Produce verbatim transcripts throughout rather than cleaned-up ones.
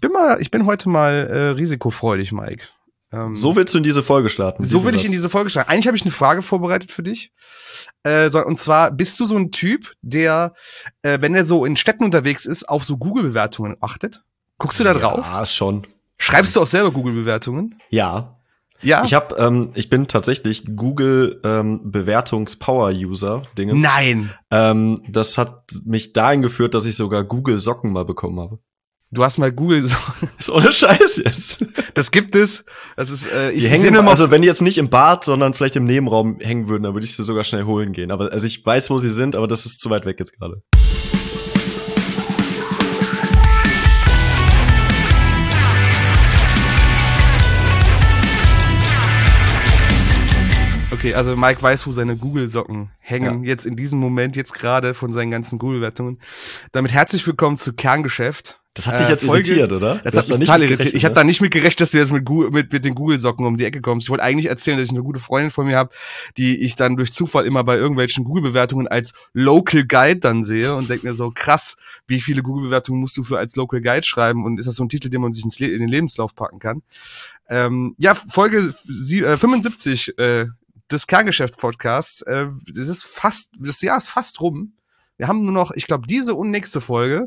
bin mal, ich bin heute mal äh, risikofreudig, Mike. Ähm, so willst du in diese Folge starten? So will ich in diese Folge starten. Eigentlich habe ich eine Frage vorbereitet für dich. Äh, so, und zwar, bist du so ein Typ, der, äh, wenn er so in Städten unterwegs ist, auf so Google-Bewertungen achtet? Guckst du da drauf? Ja, schon. Schreibst du auch selber Google-Bewertungen? Ja. Ja? Ich hab, ähm, ich bin tatsächlich Google ähm, Bewertungs-Power-User. Dinge. Nein. Ähm, das hat mich dahin geführt, dass ich sogar Google Socken mal bekommen habe. Du hast mal Google so. Ist ohne Scheiß jetzt. Das gibt es. Das ist, äh, ich die hängen immer, immer, also wenn die jetzt nicht im Bad, sondern vielleicht im Nebenraum hängen würden, dann würde ich sie sogar schnell holen gehen. Aber also ich weiß, wo sie sind, aber das ist zu weit weg jetzt gerade. Okay, also Mike weiß, wo seine Google-Socken hängen, Ja. jetzt in diesem Moment, jetzt gerade von seinen ganzen Google-Bewertungen. Damit herzlich willkommen zu Kerngeschäft. Das hat dich jetzt äh, Folge, irritiert, oder? Das Du hat hast da mich nicht total mit irritiert. gerechnet, Ich habe ne? da nicht mit gerechnet, dass du jetzt mit, Gu- mit, mit den Google-Socken um die Ecke kommst. Ich wollte eigentlich erzählen, dass ich eine gute Freundin von mir habe, die ich dann durch Zufall immer bei irgendwelchen Google-Bewertungen als Local Guide dann sehe und denke mir so, krass, wie viele Google-Bewertungen musst du für als Local Guide schreiben und ist das so ein Titel, den man sich ins Le- in den Lebenslauf packen kann? Ähm, ja, Folge sie- äh, fünfundsiebzig äh, des Kerngeschäftspodcasts. Äh, das ist fast, das Jahr ist fast rum. Wir haben nur noch, ich glaube, diese und nächste Folge.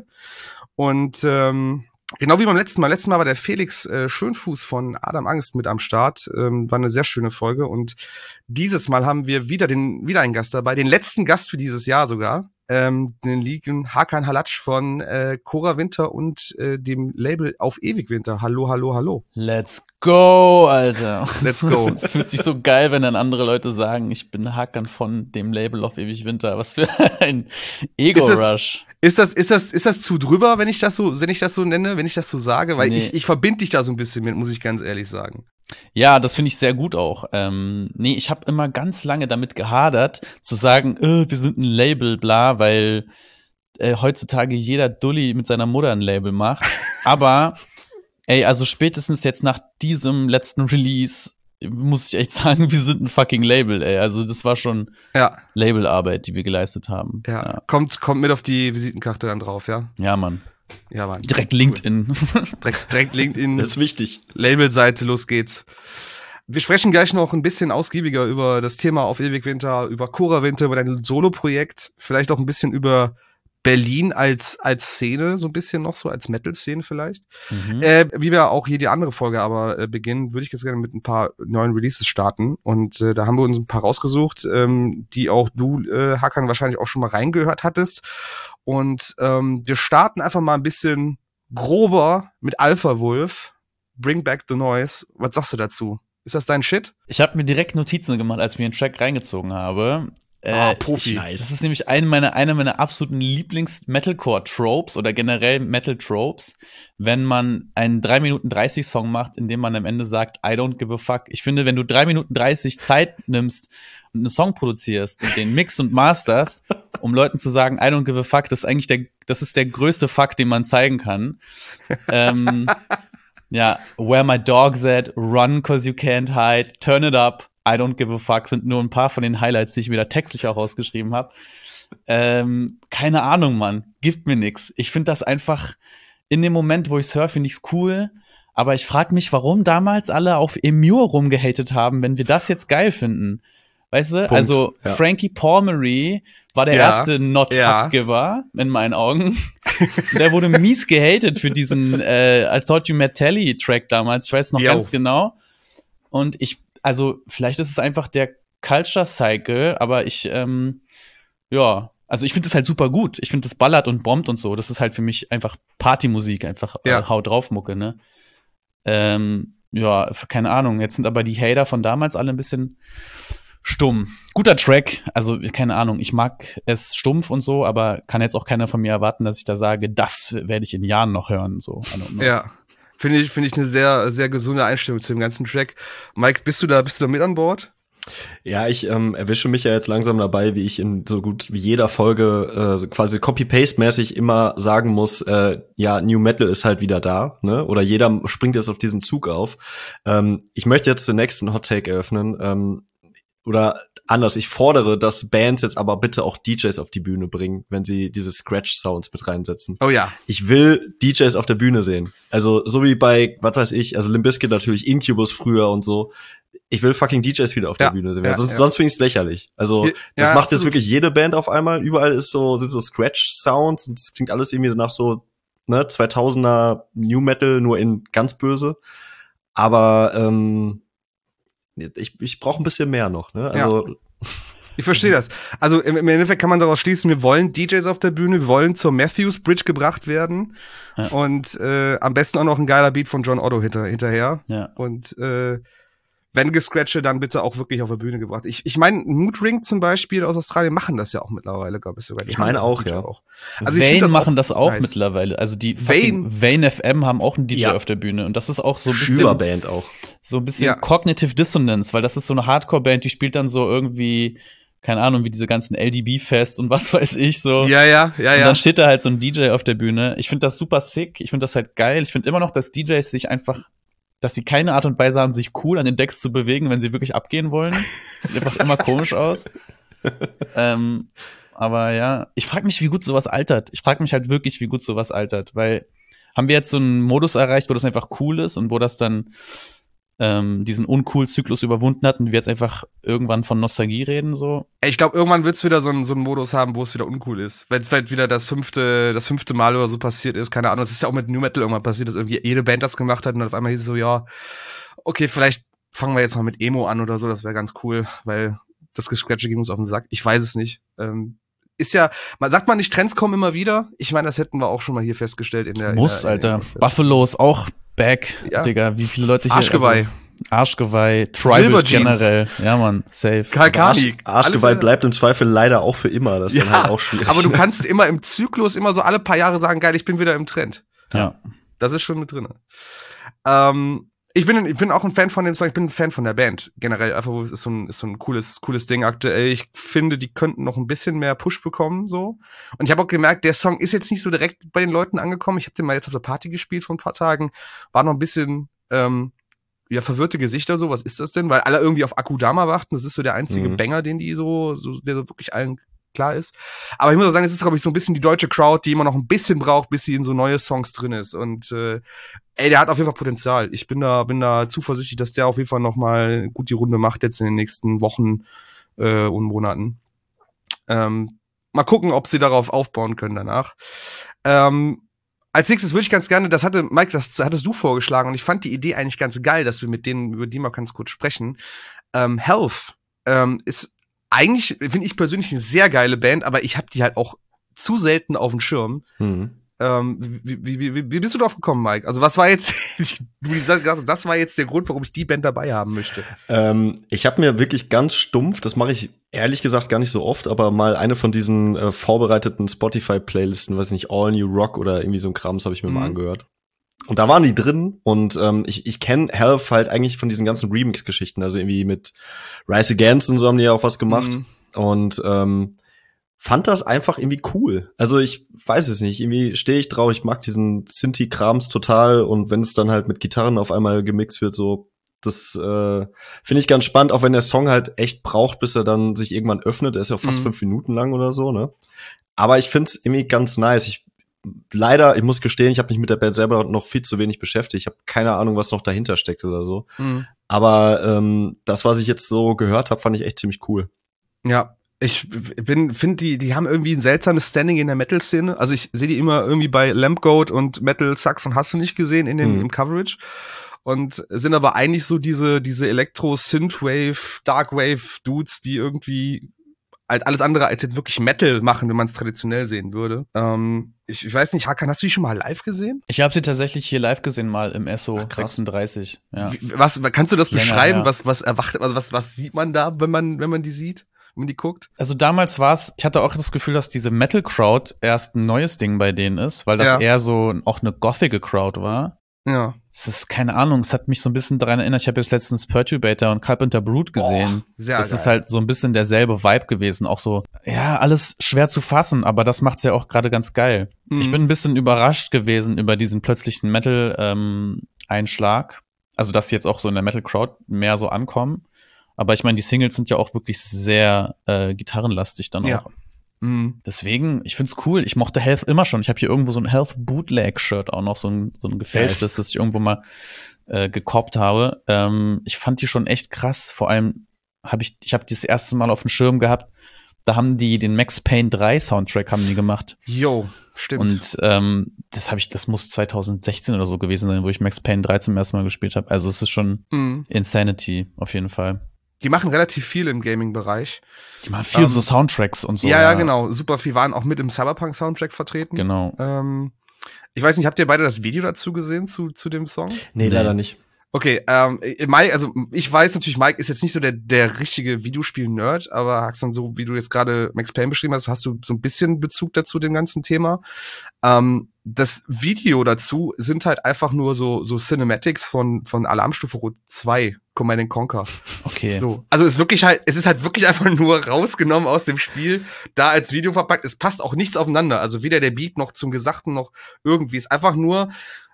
Und ähm, genau wie beim letzten Mal. Letztes Mal war der Felix äh, Schönfuß von Adam Angst mit am Start. Ähm, war eine sehr schöne Folge. Und dieses Mal haben wir wieder den wieder einen Gast dabei. Den letzten Gast für dieses Jahr sogar. Ähm, den liegen Hakan Halatsch von äh, Cora Winter und äh, dem Label Auf Ewig Winter. Hallo, hallo, hallo. Let's go, Alter. Let's go. Es fühlt sich so geil, wenn dann andere Leute sagen, ich bin Hakan von dem Label Auf Ewig Winter. Was für ein Ego-Rush. Ist das, ist das, ist das zu drüber, wenn ich das so, wenn ich das so nenne, wenn ich das so sage? Weil Nee. ich, ich verbinde dich da so ein bisschen mit, muss ich ganz ehrlich sagen. Ja, das finde ich sehr gut auch. Ähm, nee, ich habe immer ganz lange damit gehadert, zu sagen, äh, wir sind ein Label, bla, weil äh, heutzutage jeder Dulli mit seiner Mutter ein Label macht. Aber, ey, also spätestens jetzt nach diesem letzten Release muss ich echt sagen, wir sind ein fucking Label, ey. Also das war schon Ja, Labelarbeit, die wir geleistet haben. ja. Ja, Kommt, kommt mit auf die Visitenkarte dann drauf, ja? ja Mann. Ja, Mann. Direkt LinkedIn. Direkt, direkt LinkedIn, Das ist wichtig. Labelseite, los geht's. Wir sprechen gleich noch ein bisschen ausgiebiger über das Thema Auf Ewig Winter, über Cora Winter, über dein Solo-Projekt, vielleicht auch ein bisschen über Berlin als, als Szene, so ein bisschen noch so, als Metal-Szene vielleicht. Mhm. Äh, wie wir auch hier die andere Folge aber äh, beginnen, würde ich jetzt gerne mit ein paar neuen Releases starten. Und äh, da haben wir uns ein paar rausgesucht, ähm, die auch du, äh, Hakan, wahrscheinlich auch schon mal reingehört hattest. Und ähm, wir starten einfach mal ein bisschen grober mit Alpha Wolf. Bring Back the Noise. Was sagst du dazu? Ist das dein Shit? Ich habe mir direkt Notizen gemacht, als ich mir den Track reingezogen habe. Ah, Äh, Profi. ich, das ist nämlich eine meiner, einer meiner absoluten Lieblings-Metalcore-Tropes oder generell Metal-Tropes, wenn man einen drei Minuten dreißig Song macht, in dem man am Ende sagt, I don't give a fuck. Ich finde, wenn du drei Minuten dreißig Zeit nimmst und einen Song produzierst und den Mix und masterst, um Leuten zu sagen, I don't give a fuck, das ist eigentlich der, das ist der größte Fuck, den man zeigen kann. ähm, ja, Where My Dog's At, Run Cause You Can't Hide, Turn It Up, I Don't Give a Fuck sind nur ein paar von den Highlights, die ich mir da textlich auch rausgeschrieben habe. Ähm, keine Ahnung, Mann. Gibt mir nix. Ich finde das einfach, in dem Moment, wo ich surfe, finde ich's cool. Aber ich frage mich, warum damals alle auf Emure rumgehatet haben, wenn wir das jetzt geil finden. Weißt du? Punkt. Also, Ja. Frankie Palmery war der Ja. erste Not-Fuck-Giver, in meinen Augen. Der wurde mies gehatet für diesen äh, I Thought You Met Telly-Track damals. Ich weiß noch Yo. ganz genau. Und ich, also, vielleicht ist es einfach der Culture Cycle, aber ich, ähm, ja, also ich finde das halt super gut. Ich finde, das ballert und bombt und so. Das ist halt für mich einfach Partymusik, einfach Ja. äh, Haut drauf Mucke, ne? Ähm, ja, keine Ahnung. Jetzt sind aber die Hater von damals alle ein bisschen stumm. Guter Track, also keine Ahnung. Ich mag es stumpf und so, aber kann jetzt auch keiner von mir erwarten, dass ich da sage, das werde ich in Jahren noch hören. So, I don't know. Ja. Finde ich, finde ich eine sehr, sehr gesunde Einstellung zu dem ganzen Track. Mike, bist du da, bist du da mit an Bord? Ja, ich ähm, erwische mich ja jetzt langsam dabei, wie ich in so gut wie jeder Folge äh, so quasi Copy-Paste-mäßig immer sagen muss, äh, ja, New Metal ist halt wieder da, ne? Oder jeder springt jetzt auf diesen Zug auf. Ähm, ich möchte jetzt den nächsten Hot Take eröffnen. Ähm, oder anders. Ich fordere, dass Bands jetzt aber bitte auch D Js auf die Bühne bringen, wenn sie diese Scratch-Sounds mit reinsetzen. Oh ja. Ich will D Js auf der Bühne sehen. Also so wie bei, was weiß ich, also Limp Bizkit natürlich, Incubus früher und so. Ich will fucking D Js wieder auf ja, der Bühne sehen. Ja, sonst ja. sonst finde ich es lächerlich. Also ja, das macht absolut. jetzt wirklich jede Band auf einmal. Überall ist so, sind so Scratch-Sounds und es klingt alles irgendwie so nach so ne, zweitausender New Metal, nur in ganz böse. Aber ähm, ich, ich brauche ein bisschen mehr noch. Ne? Also ja. Ich verstehe das. Also im, im Endeffekt kann man daraus schließen, wir wollen D Js auf der Bühne, wir wollen zur Matthews Bridge gebracht werden Ja. und äh, am besten auch noch ein geiler Beat von John Otto hinter, hinterher. Ja. Und äh, wenn gescratche, dann bitte auch wirklich auf der Bühne gebracht. Ich, ich meine, Mood Ring zum Beispiel aus Australien machen das ja auch mittlerweile, glaube ich sogar. Die Ich meine haben auch, D J ja. Auch. Also ich Vane find das machen auch das auch nice. mittlerweile. Also die Vane- Vane F M haben auch einen D J Ja. auf der Bühne. Und das ist auch so ein bisschen, Schülerband auch. so ein bisschen Ja. Cognitive Dissonance, weil das ist so eine Hardcore-Band, die spielt dann so irgendwie, keine Ahnung, wie diese ganzen L D B-Fest und was weiß ich so. Ja, ja, ja, Und ja. dann steht da halt so ein D J auf der Bühne. Ich finde das super sick. Ich finde das halt geil. Ich finde immer noch, dass D Js sich einfach, dass sie keine Art und Weise haben, sich cool an den Decks zu bewegen, wenn sie wirklich abgehen wollen. Sieht einfach immer komisch aus. ähm, aber ja, ich frage mich, wie gut sowas altert. Ich frage mich halt wirklich, wie gut sowas altert, weil haben wir jetzt so einen Modus erreicht, wo das einfach cool ist und wo das dann ähm, diesen Uncool-Zyklus überwunden hat und wir jetzt einfach irgendwann von Nostalgie reden, so. Ey, ich glaube, irgendwann wird's wieder so einen so einen Modus haben, wo es wieder uncool ist. Wenn es halt wieder das fünfte, das fünfte Mal oder so passiert ist, keine Ahnung. Das ist ja auch mit New Metal irgendwann passiert, dass irgendwie jede Band das gemacht hat und auf einmal hieß es so, ja, okay, vielleicht fangen wir jetzt mal mit Emo an oder so, das wäre ganz cool, weil das Gescratche ging uns auf den Sack. Ich weiß es nicht. Ähm, ist ja, man sagt man nicht, Trends kommen immer wieder. Ich meine, das hätten wir auch schon mal hier festgestellt in der. Muss, in der, Alter. Buffalo ist auch back, Ja. Digga. Wie viele Leute hier. Arschgeweih. Also, Arschgeweih, Tribals Silberjeans. generell. Ja, Mann, safe. Kalkani. Arsch, Arschgeweih bleibt im Zweifel leider auch für immer. Das ist dann halt auch schwierig. aber du kannst immer im Zyklus immer so alle paar Jahre sagen, geil, ich bin wieder im Trend. Ja. Das ist schon mit drin. Ähm, ich bin, ich bin auch ein Fan von dem Song, ich bin ein Fan von der Band. Generell, einfach, es ist so ein, ist so ein cooles, cooles Ding aktuell. Ich finde, die könnten noch ein bisschen mehr Push bekommen, so. Und ich habe auch gemerkt, der Song ist jetzt nicht so direkt bei den Leuten angekommen. Ich habe den mal jetzt auf der Party gespielt vor ein paar Tagen. War noch ein bisschen, ähm, ja, verwirrte Gesichter so, was ist das denn? Weil alle irgendwie auf Akudama warten. Das ist so der einzige Mhm. Banger, den die so, so, der so wirklich allen klar ist. Aber ich muss auch sagen, es ist, glaube ich, so ein bisschen die deutsche Crowd, die immer noch ein bisschen braucht, bis sie in so neue Songs drin ist. Und äh, ey, der hat auf jeden Fall Potenzial. Ich bin da, bin da zuversichtlich, dass der auf jeden Fall noch mal gut die Runde macht jetzt in den nächsten Wochen äh, und Monaten. Ähm, mal gucken, ob sie darauf aufbauen können danach. Ähm, als nächstes würde ich ganz gerne, das hatte, Mike, das hattest du vorgeschlagen und ich fand die Idee eigentlich ganz geil, dass wir mit denen, über die mal ganz kurz sprechen. Ähm, Health ähm, ist eigentlich, finde ich persönlich, eine sehr geile Band, aber ich habe die halt auch zu selten auf dem Schirm. Mhm. Ähm, wie, wie, wie, wie bist du drauf gekommen, Mike? Also was war jetzt, du sagst, das war jetzt der Grund, warum ich die Band dabei haben möchte. Ähm, ich habe mir wirklich ganz stumpf, das mache ich ehrlich gesagt gar nicht so oft, aber mal eine von diesen äh, vorbereiteten Spotify-Playlisten, weiß nicht, All New Rock oder irgendwie so ein Krams, habe ich mir Mhm. mal angehört. Und da waren die drin und ähm, ich, ich kenne Health halt eigentlich von diesen ganzen Remix-Geschichten, also irgendwie mit Rise Against und so haben die ja auch was gemacht. Mhm. Und ähm, fand das einfach irgendwie cool. Also ich weiß es nicht, irgendwie stehe ich drauf, ich mag diesen Synthi-Krams total und wenn es dann halt mit Gitarren auf einmal gemixt wird, so, das äh, finde ich ganz spannend, auch wenn der Song halt echt braucht, bis er dann sich irgendwann öffnet. Er ist ja fast Mhm. fünf Minuten lang oder so, ne? Aber ich find's irgendwie ganz nice. Ich leider, ich muss gestehen, ich habe mich mit der Band selber noch viel zu wenig beschäftigt. Ich habe keine Ahnung, was noch dahinter steckt oder so. Mhm. Aber ähm, das, was ich jetzt so gehört habe, fand ich echt ziemlich cool. Ja, ich bin, finde die, die haben irgendwie ein seltsames Standing in der Metal-Szene. Also ich sehe die immer irgendwie bei Lampgoat und Metal Sucks und hast du nicht gesehen in dem Mhm. im Coverage. Und sind aber eigentlich so diese, diese Elektro-Synthwave, Darkwave-Dudes, die irgendwie halt alles andere als jetzt wirklich Metal machen, wenn man es traditionell sehen würde. Ähm, ich, ich weiß nicht, Hakan, hast du die schon mal live gesehen? Ich habe sie tatsächlich hier live gesehen, mal im Esso Ach, krass. sechsunddreißig. Ja. Wie- Was, kannst du das Länger, beschreiben? ja. Was, was erwacht, also was, was sieht man da, wenn man, wenn man die sieht? Wenn man die guckt? Also damals war es, ich hatte auch das Gefühl, dass diese Metal-Crowd erst ein neues Ding bei denen ist, weil das Ja. eher so auch eine gothige Crowd war. Ja. Es ist, keine Ahnung, es hat mich so ein bisschen daran erinnert, ich habe jetzt letztens Perturbator und Carpenter Brut gesehen. Oh, sehr das geil. ist halt so ein bisschen derselbe Vibe gewesen, auch so, ja, alles schwer zu fassen, aber das macht's ja auch gerade ganz geil. Mhm. Ich bin ein bisschen überrascht gewesen über diesen plötzlichen Metal-Einschlag, also dass die jetzt auch so in der Metal-Crowd mehr so ankommen. Aber ich meine, die Singles sind ja auch wirklich sehr äh, gitarrenlastig dann Ja. auch. Mhm. Deswegen, ich find's cool. Ich mochte Health immer schon. Ich habe hier irgendwo so ein Health Bootleg-Shirt auch noch, so ein, so ein gefälschtes, das ich irgendwo mal äh, gekoppt habe. Ähm, ich fand die schon echt krass. Vor allem habe ich, ich habe die das erste Mal auf dem Schirm gehabt. Da haben die den Max Payne drei Soundtrack haben die gemacht. Jo, stimmt. Und ähm, das habe ich, das muss zwanzig sechzehn oder so gewesen sein, wo ich Max Payne drei zum ersten Mal gespielt habe. Also es ist schon mhm. Insanity auf jeden Fall. Die machen relativ viel im Gaming-Bereich. Die machen viel Ähm, so Soundtracks und so. Ja, ja, genau. Super viel waren auch mit im Cyberpunk-Soundtrack vertreten. Genau. Ähm, ich weiß nicht, habt ihr beide das Video dazu gesehen, zu, zu dem Song? Nee, Nee. leider nicht. Okay, ähm, Mike, also ich weiß natürlich, Mike ist jetzt nicht so der, der richtige Videospiel-Nerd, aber Haxan, so wie du jetzt gerade Max Payne beschrieben hast, hast du so ein bisschen Bezug dazu, dem ganzen Thema. Ähm, das Video dazu sind halt einfach nur so, so Cinematics von, von Alarmstufe Rot zwei, Command and Conquer. Okay. So. Also es ist wirklich halt, es ist halt wirklich einfach nur rausgenommen aus dem Spiel, da als Video verpackt. Es passt auch nichts aufeinander. Also weder der Beat noch zum Gesagten noch irgendwie. Es ist einfach nur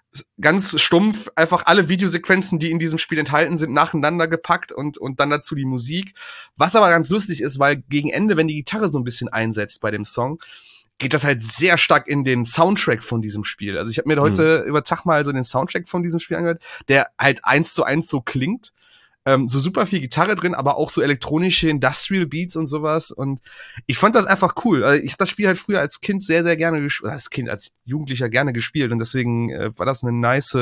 ganz stumpf einfach alle Videosequenzen, die in diesem Spiel enthalten sind, nacheinander gepackt und und dann dazu die Musik. Was aber ganz lustig ist, weil gegen Ende, wenn die Gitarre so ein bisschen einsetzt bei dem Song, geht das halt sehr stark in den Soundtrack von diesem Spiel. Also ich habe mir heute mhm. über Tag mal so den Soundtrack von diesem Spiel angehört, der halt eins zu eins so klingt. Ähm, so super viel Gitarre drin, aber auch so elektronische Industrial Beats und sowas. Und ich fand das einfach cool. Also ich habe das Spiel halt früher als Kind sehr, sehr gerne gespielt, als Kind, als Jugendlicher gerne gespielt. Und deswegen äh, war das eine nice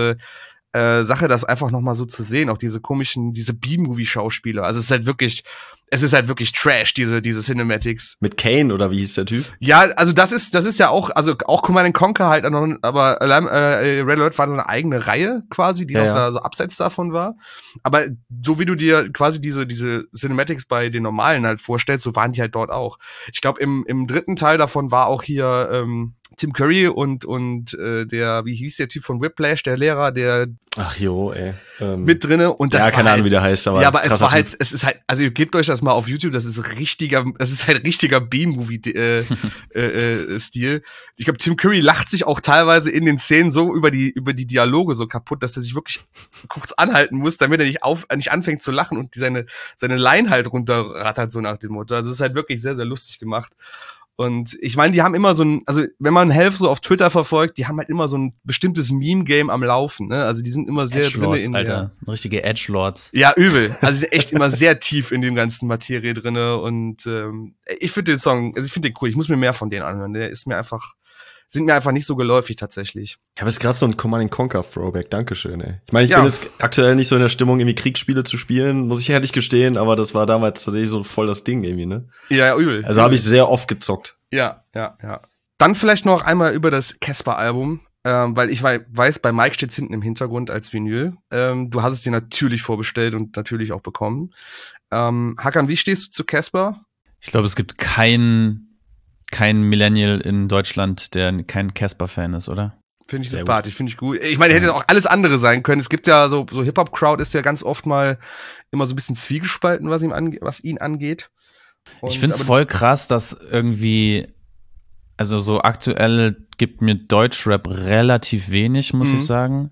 äh, Sache, das einfach nochmal so zu sehen. Auch diese komischen, diese B-Movie-Schauspieler. Also es ist halt wirklich, es ist halt wirklich Trash, diese, diese Cinematics. Mit Kane, oder wie hieß der Typ? Ja, also das ist, das ist ja auch, also auch Command and Conquer halt, aber äh, Red Alert war so eine eigene Reihe quasi, die ja, auch ja. da so abseits davon war. Aber so wie du dir quasi diese, diese Cinematics bei den normalen halt vorstellst, so waren die halt dort auch. Ich glaube, im, im dritten Teil davon war auch hier ähm, Tim Curry und, und äh, der, wie hieß der Typ von Whiplash, der Lehrer, der Ach jo, ey. Ähm, mit drinne. Und das ja, war keine halt, Ahnung, wie der heißt, aber ja, aber es war typ. halt, es ist halt, also ihr gebt euch das mal auf YouTube, das ist richtiger, das ist halt richtiger B-Movie-Stil. Äh, äh, Stil. Ich glaube, Tim Curry lacht sich auch teilweise in den Szenen so über die über die Dialoge so kaputt, dass er sich wirklich kurz anhalten muss, damit er nicht auf nicht anfängt zu lachen und seine seine Line halt runterrattert, so nach dem Motto. Also es ist halt wirklich sehr, sehr lustig gemacht. Und ich meine, die haben immer so ein, also wenn man Health so auf Twitter verfolgt, die haben halt immer so ein bestimmtes Meme-Game am Laufen, ne? Also die sind immer sehr drinne in Alter, der, richtige Edgelords. ja, übel. Also die sind echt immer sehr tief in dem ganzen Materie drinne und ähm, ich finde den Song, also ich finde den cool. Ich muss mir mehr von denen anhören. Der ist mir einfach, sind mir einfach nicht so geläufig tatsächlich. Ich habe jetzt gerade so ein Command and Conquer Throwback. Dankeschön, ey. Ich meine, ich Ja. bin jetzt aktuell nicht so in der Stimmung, irgendwie Kriegsspiele zu spielen, muss ich ehrlich gestehen, aber das war damals tatsächlich so voll das Ding irgendwie, ne? Ja, ja, übel. Also habe ich sehr oft gezockt. Ja, ja, ja. Dann vielleicht noch einmal über das Casper-Album, ähm, weil ich wei- weiß, bei Mike steht's hinten im Hintergrund als Vinyl. Ähm, du hast es dir natürlich vorbestellt und natürlich auch bekommen. Ähm, Hakan, wie stehst du zu Casper? Ich glaube, es gibt keinen kein Millennial in Deutschland, der kein Casper-Fan ist, oder? Finde ich Sehr sympathisch, finde ich gut. Ich meine, hätte auch alles andere sein können. Es gibt ja so, so Hip-Hop-Crowd ist ja ganz oft mal immer so ein bisschen zwiegespalten, was ihm ange- was ihn angeht. Und, ich finde es aber- voll krass, dass irgendwie, also so aktuell gibt mir Deutschrap relativ wenig, muss Mhm. ich sagen.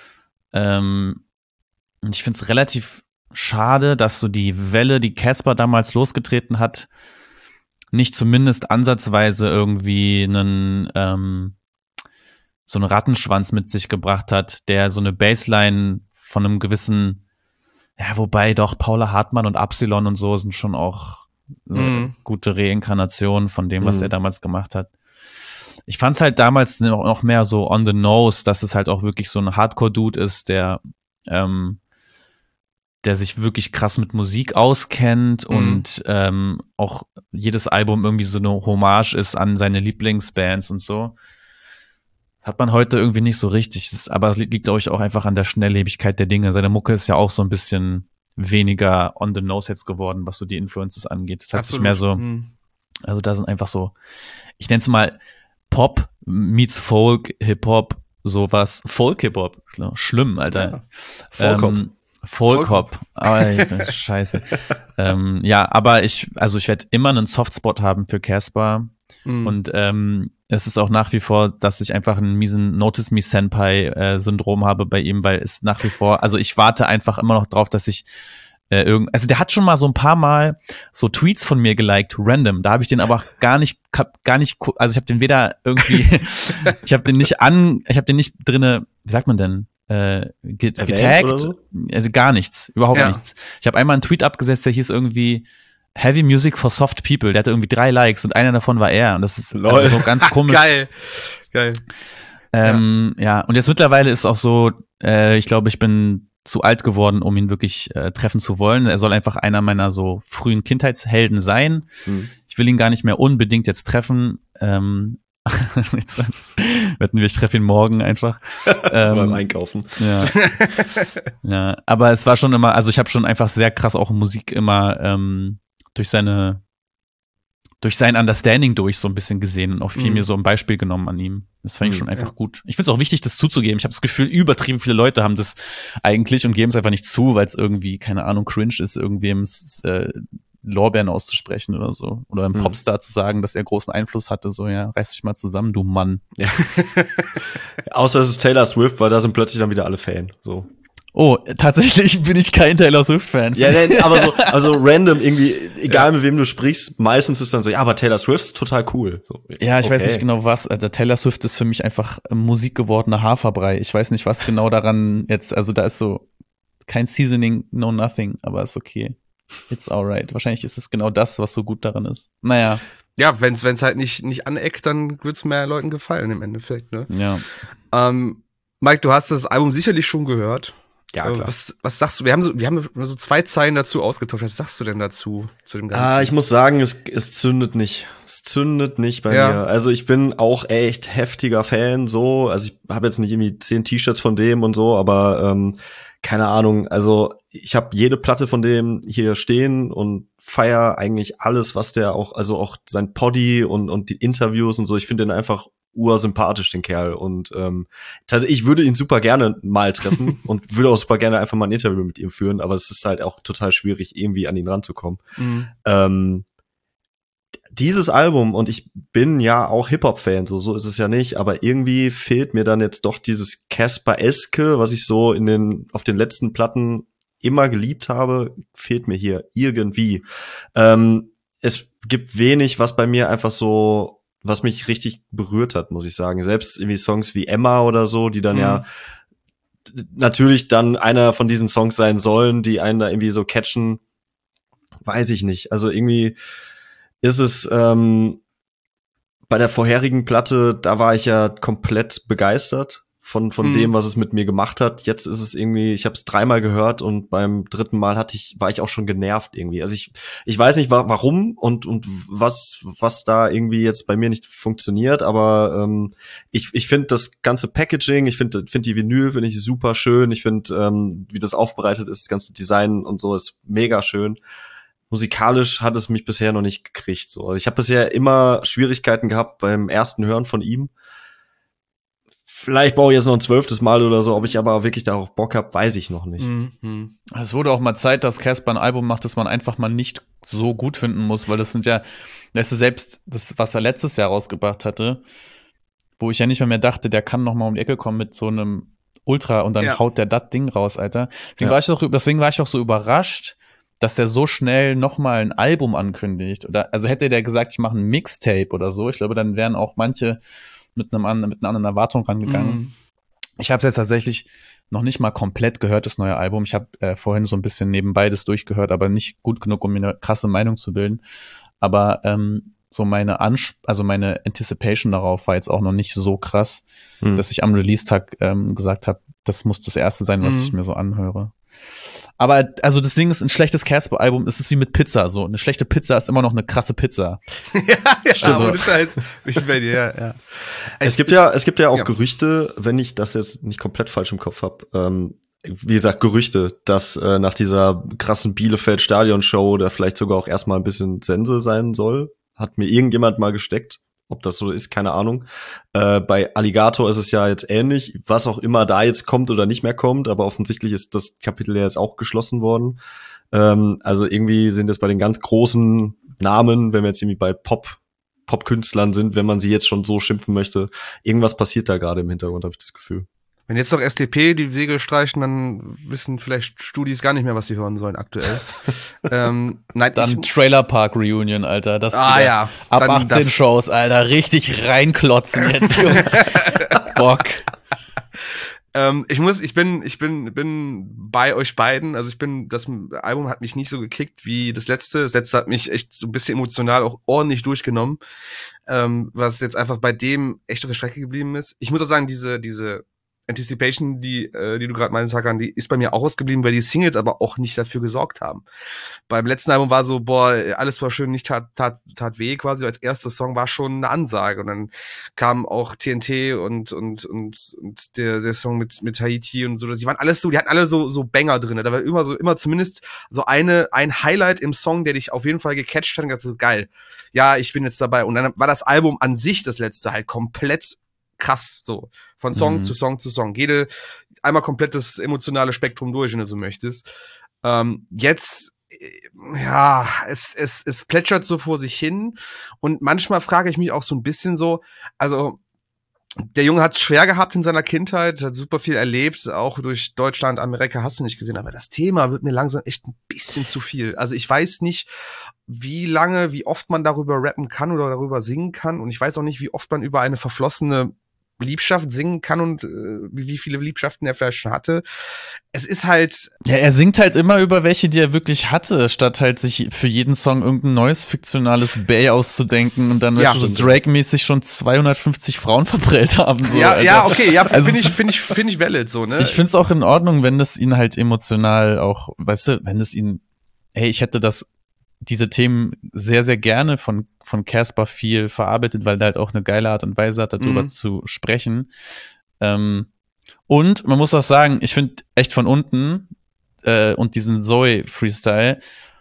Ähm, und ich finde es relativ schade, dass so die Welle, die Casper damals losgetreten hat, nicht zumindest ansatzweise irgendwie einen ähm, so einen Rattenschwanz mit sich gebracht hat, der so eine Baseline von einem gewissen, ja, wobei doch Paula Hartmann und Absilon und so sind schon auch so Mhm. gute Reinkarnationen von dem, was Mhm. er damals gemacht hat. Ich fand es halt damals noch noch mehr so on the nose, dass es halt auch wirklich so ein Hardcore-Dude ist, der ähm, der sich wirklich krass mit Musik auskennt Mhm. und ähm, auch jedes Album irgendwie so eine Hommage ist an seine Lieblingsbands und so. Hat man heute irgendwie nicht so richtig. Es ist- Aber es liegt, glaube ich, auch einfach an der Schnelllebigkeit der Dinge. Seine Mucke ist ja auch so ein bisschen weniger on the nose jetzt geworden, was so die Influences angeht. Es hat sich Absolut. mehr so, Mhm. also da sind einfach so, ich nenne es mal Pop meets Folk, Hip-Hop, sowas. Folk-Hip-Hop. Schlimm, Alter. Ja. Folk-Hop. Ähm, Folk-Hop. Alter, scheiße. ähm, ja, aber ich, also ich werde immer einen Softspot haben für Casper. Mhm. Und ähm, es ist auch nach wie vor, dass ich einfach einen miesen Notice Me Senpai äh, Syndrom habe bei ihm, weil es nach wie vor, also ich warte einfach immer noch drauf, dass ich äh, irgend, also der hat schon mal so ein paar Mal so Tweets von mir geliked, random. Da habe ich den aber gar nicht, gar nicht, also ich habe den weder irgendwie, ich habe den nicht an, ich habe den nicht drinne, wie sagt man denn, äh, get, getaggt, oder so? Also gar nichts, überhaupt ja. nichts. Ich habe einmal einen Tweet abgesetzt, der hieß irgendwie Heavy Music for Soft People. Der hatte irgendwie drei Likes und einer davon war er. Und das ist also so ganz komisch. Geil, geil. Ähm, ja. ja, und jetzt mittlerweile ist auch so, äh, ich glaube, ich bin zu alt geworden, um ihn wirklich äh, treffen zu wollen. Er soll einfach einer meiner so frühen Kindheitshelden sein. Hm. Ich will ihn gar nicht mehr unbedingt jetzt treffen. Ähm, jetzt, jetzt wetten wir, ich treffe ihn morgen einfach. ähm, beim Einkaufen. Ja. ja, aber es war schon immer, also ich habe schon einfach sehr krass auch Musik immer ähm, durch seine, durch sein Understanding durch so ein bisschen gesehen und auch viel mhm. mir so ein Beispiel genommen an ihm. Das fand ich schon mhm, einfach ja. gut. Ich finde es auch wichtig, das zuzugeben. Ich habe das Gefühl, übertrieben viele Leute haben das eigentlich und geben es einfach nicht zu, weil es irgendwie, keine Ahnung, cringe ist, irgendwem äh, Lorbeeren auszusprechen oder so. Oder einem mhm. Popstar zu sagen, dass er großen Einfluss hatte. So, ja, reiß dich mal zusammen, du Mann. Ja. Außer es ist Taylor Swift, weil da sind plötzlich dann wieder alle Fan. So. Oh, tatsächlich bin ich kein Taylor Swift-Fan. Ja, nee, aber so, also random irgendwie, egal ja. mit wem du sprichst, meistens ist dann so, ja, aber Taylor Swift ist total cool. So, ja, ich okay. weiß nicht genau was. Also Taylor Swift ist für mich einfach Musik gewordener Haferbrei. Ich weiß nicht, was genau daran jetzt, also da ist so kein Seasoning, no nothing, aber ist okay. It's alright. Wahrscheinlich ist es genau das, was so gut daran ist. Naja. Ja, wenn's, wenn's halt nicht, nicht aneckt, dann wird's mehr Leuten gefallen im Endeffekt, ne? Ja. Ähm, Mike, du hast das Album sicherlich schon gehört. Ja, klar. Was, was sagst du? Wir haben so, wir haben so zwei Zeilen dazu ausgetauscht. Was sagst du denn dazu, zu dem Ganzen? Ah, ich muss sagen, es, es zündet nicht. Es zündet nicht bei ja. mir. Also ich bin auch echt heftiger Fan, so. Also ich habe jetzt nicht irgendwie zehn T-Shirts von dem und so, aber ähm, keine Ahnung. Also ich habe jede Platte von dem hier stehen und feier eigentlich alles, was der auch, also auch sein Poddy und und die Interviews und so. Ich finde den einfach ursympathisch, den Kerl. Und ähm, tatsächlich, ich würde ihn super gerne mal treffen und würde auch super gerne einfach mal ein Interview mit ihm führen, aber es ist halt auch total schwierig, irgendwie an ihn ranzukommen. Mhm. Ähm, dieses Album, und ich bin ja auch Hip-Hop-Fan, so, so ist es ja nicht, aber irgendwie fehlt mir dann jetzt doch dieses Casper-eske, was ich so in den, auf den letzten Platten immer geliebt habe, fehlt mir hier irgendwie. Ähm, es gibt wenig, was bei mir einfach so, was mich richtig berührt hat, muss ich sagen. Selbst irgendwie Songs wie Emma oder so, die dann mhm. ja natürlich dann einer von diesen Songs sein sollen, die einen da irgendwie so catchen, weiß ich nicht. Also irgendwie ist es ähm, bei der vorherigen Platte, da war ich ja komplett begeistert von von mhm. dem, was es mit mir gemacht hat. Jetzt ist es irgendwie, ich habe es dreimal gehört und beim dritten Mal hatte ich war ich auch schon genervt irgendwie. Also ich ich weiß nicht wa- warum und und was was da irgendwie jetzt bei mir nicht funktioniert, aber ähm, ich ich finde das ganze Packaging, ich finde finde die Vinyl finde ich super schön. Ich finde ähm, wie das aufbereitet ist, das ganze Design und so ist mega schön. Musikalisch hat es mich bisher noch nicht gekriegt. So, also ich habe bisher immer Schwierigkeiten gehabt beim ersten Hören von ihm. Vielleicht brauche ich jetzt noch ein zwölftes Mal oder so, ob ich aber wirklich darauf Bock habe, weiß ich noch nicht. Mhm. Es wurde auch mal Zeit, dass Casper ein Album macht, das man einfach mal nicht so gut finden muss, weil das sind ja, das ist selbst das, was er letztes Jahr rausgebracht hatte, wo ich ja nicht mehr, mehr dachte, der kann noch mal um die Ecke kommen mit so einem Ultra und dann ja. haut der das Ding raus, Alter. Deswegen, ja. war ich auch, deswegen war ich auch so überrascht, dass der so schnell noch mal ein Album ankündigt. Oder, also hätte der gesagt, ich mache ein Mixtape oder so, ich glaube, dann wären auch manche mit einem anderen, mit einer anderen Erwartung rangegangen. Mhm. Ich habe es jetzt tatsächlich noch nicht mal komplett gehört, das neue Album. Ich habe äh, vorhin so ein bisschen nebenbei das durchgehört, aber nicht gut genug, um mir eine krasse Meinung zu bilden. Aber ähm, so meine Ans- also meine Anticipation darauf war jetzt auch noch nicht so krass, mhm. dass ich am Release-Tag ähm, gesagt habe, das muss das erste sein, was mhm. ich mir so anhöre. Aber also das Ding ist, ein schlechtes Casper-Album ist es wie mit Pizza. So eine schlechte Pizza ist immer noch eine krasse Pizza. ja, ja, also, ohne Scheiß. Ich bei dir, ja, ja. Es, es gibt ist, ja, es gibt ja auch ja. Gerüchte, wenn ich das jetzt nicht komplett falsch im Kopf habe. Ähm, wie gesagt, Gerüchte, dass äh, nach dieser krassen Bielefeld-Stadion-Show da vielleicht sogar auch erstmal ein bisschen Sense sein soll. Hat mir irgendjemand mal gesteckt. Ob das so ist, keine Ahnung. Äh, bei Alligator ist es ja jetzt ähnlich, was auch immer da jetzt kommt oder nicht mehr kommt, aber offensichtlich ist das Kapitel ja jetzt auch geschlossen worden. Ähm, also irgendwie sind es bei den ganz großen Namen, wenn wir jetzt irgendwie bei Pop, Pop-Künstlern sind, wenn man sie jetzt schon so schimpfen möchte, irgendwas passiert da gerade im Hintergrund, habe ich das Gefühl. Wenn jetzt noch S T P die Segel streichen, dann wissen vielleicht Studis gar nicht mehr, was sie hören sollen aktuell. ähm, nein, dann ich, Trailer Park Reunion, Alter. Das ah ja. Ab dann achtzehn das. Shows, Alter. Richtig reinklotzen jetzt, Jungs. Bock. Ähm, ich muss, ich bin, ich bin, bin bei euch beiden. Also ich bin, das Album hat mich nicht so gekickt wie das letzte. Das letzte hat mich echt so ein bisschen emotional auch ordentlich durchgenommen. Ähm, was jetzt einfach bei dem echt auf der Strecke geblieben ist. Ich muss auch sagen, diese, diese Anticipation, die, äh, die du gerade meinst, Hakan, die ist bei mir auch ausgeblieben, weil die Singles aber auch nicht dafür gesorgt haben. Beim letzten Album war so, boah, alles war schön, nicht tat, tat, tat weh quasi. Als erster Song war schon eine Ansage. Und dann kam auch T N T und, und, und, und der, der Song mit, mit Haiti und so. Die waren alles so, die hatten alle so, so Banger drin. Da war immer so, immer zumindest so eine, ein Highlight im Song, der dich auf jeden Fall gecatcht hat und gesagt so, geil. Ja, ich bin jetzt dabei. Und dann war das Album an sich, das letzte, halt komplett krass, so. Von Song mhm. zu Song zu Song. Jede, einmal komplettes emotionale Spektrum durch, wenn du so möchtest. Ähm, jetzt, ja, es, es, es plätschert so vor sich hin. Und manchmal frage ich mich auch so ein bisschen so, also, der Junge hat es schwer gehabt in seiner Kindheit, hat super viel erlebt, auch durch Deutschland, Amerika hast du nicht gesehen, aber das Thema wird mir langsam echt ein bisschen zu viel. Also ich weiß nicht, wie lange, wie oft man darüber rappen kann oder darüber singen kann und ich weiß auch nicht, wie oft man über eine verflossene Liebschaft singen kann und äh, wie viele Liebschaften er vielleicht schon hatte. Es ist halt... Ja, er singt halt immer über welche, die er wirklich hatte, statt halt sich für jeden Song irgendein neues fiktionales Bay auszudenken und dann, ja, weißt du, so Drake-mäßig schon zweihundertfünfzig Frauen verprellt haben. So, ja, Alter. ja, okay, ja, also finde ich, finde ich, finde ich valid, so, ne? Ich finde es auch in Ordnung, wenn das ihn halt emotional auch, weißt du, wenn es ihn, hey, ich hätte das diese Themen sehr, sehr gerne von von Casper viel verarbeitet, weil der halt auch eine geile Art und Weise hat, darüber mhm. zu sprechen. Ähm, und man muss auch sagen, ich finde echt von unten äh, und diesen Zoe-Freestyle,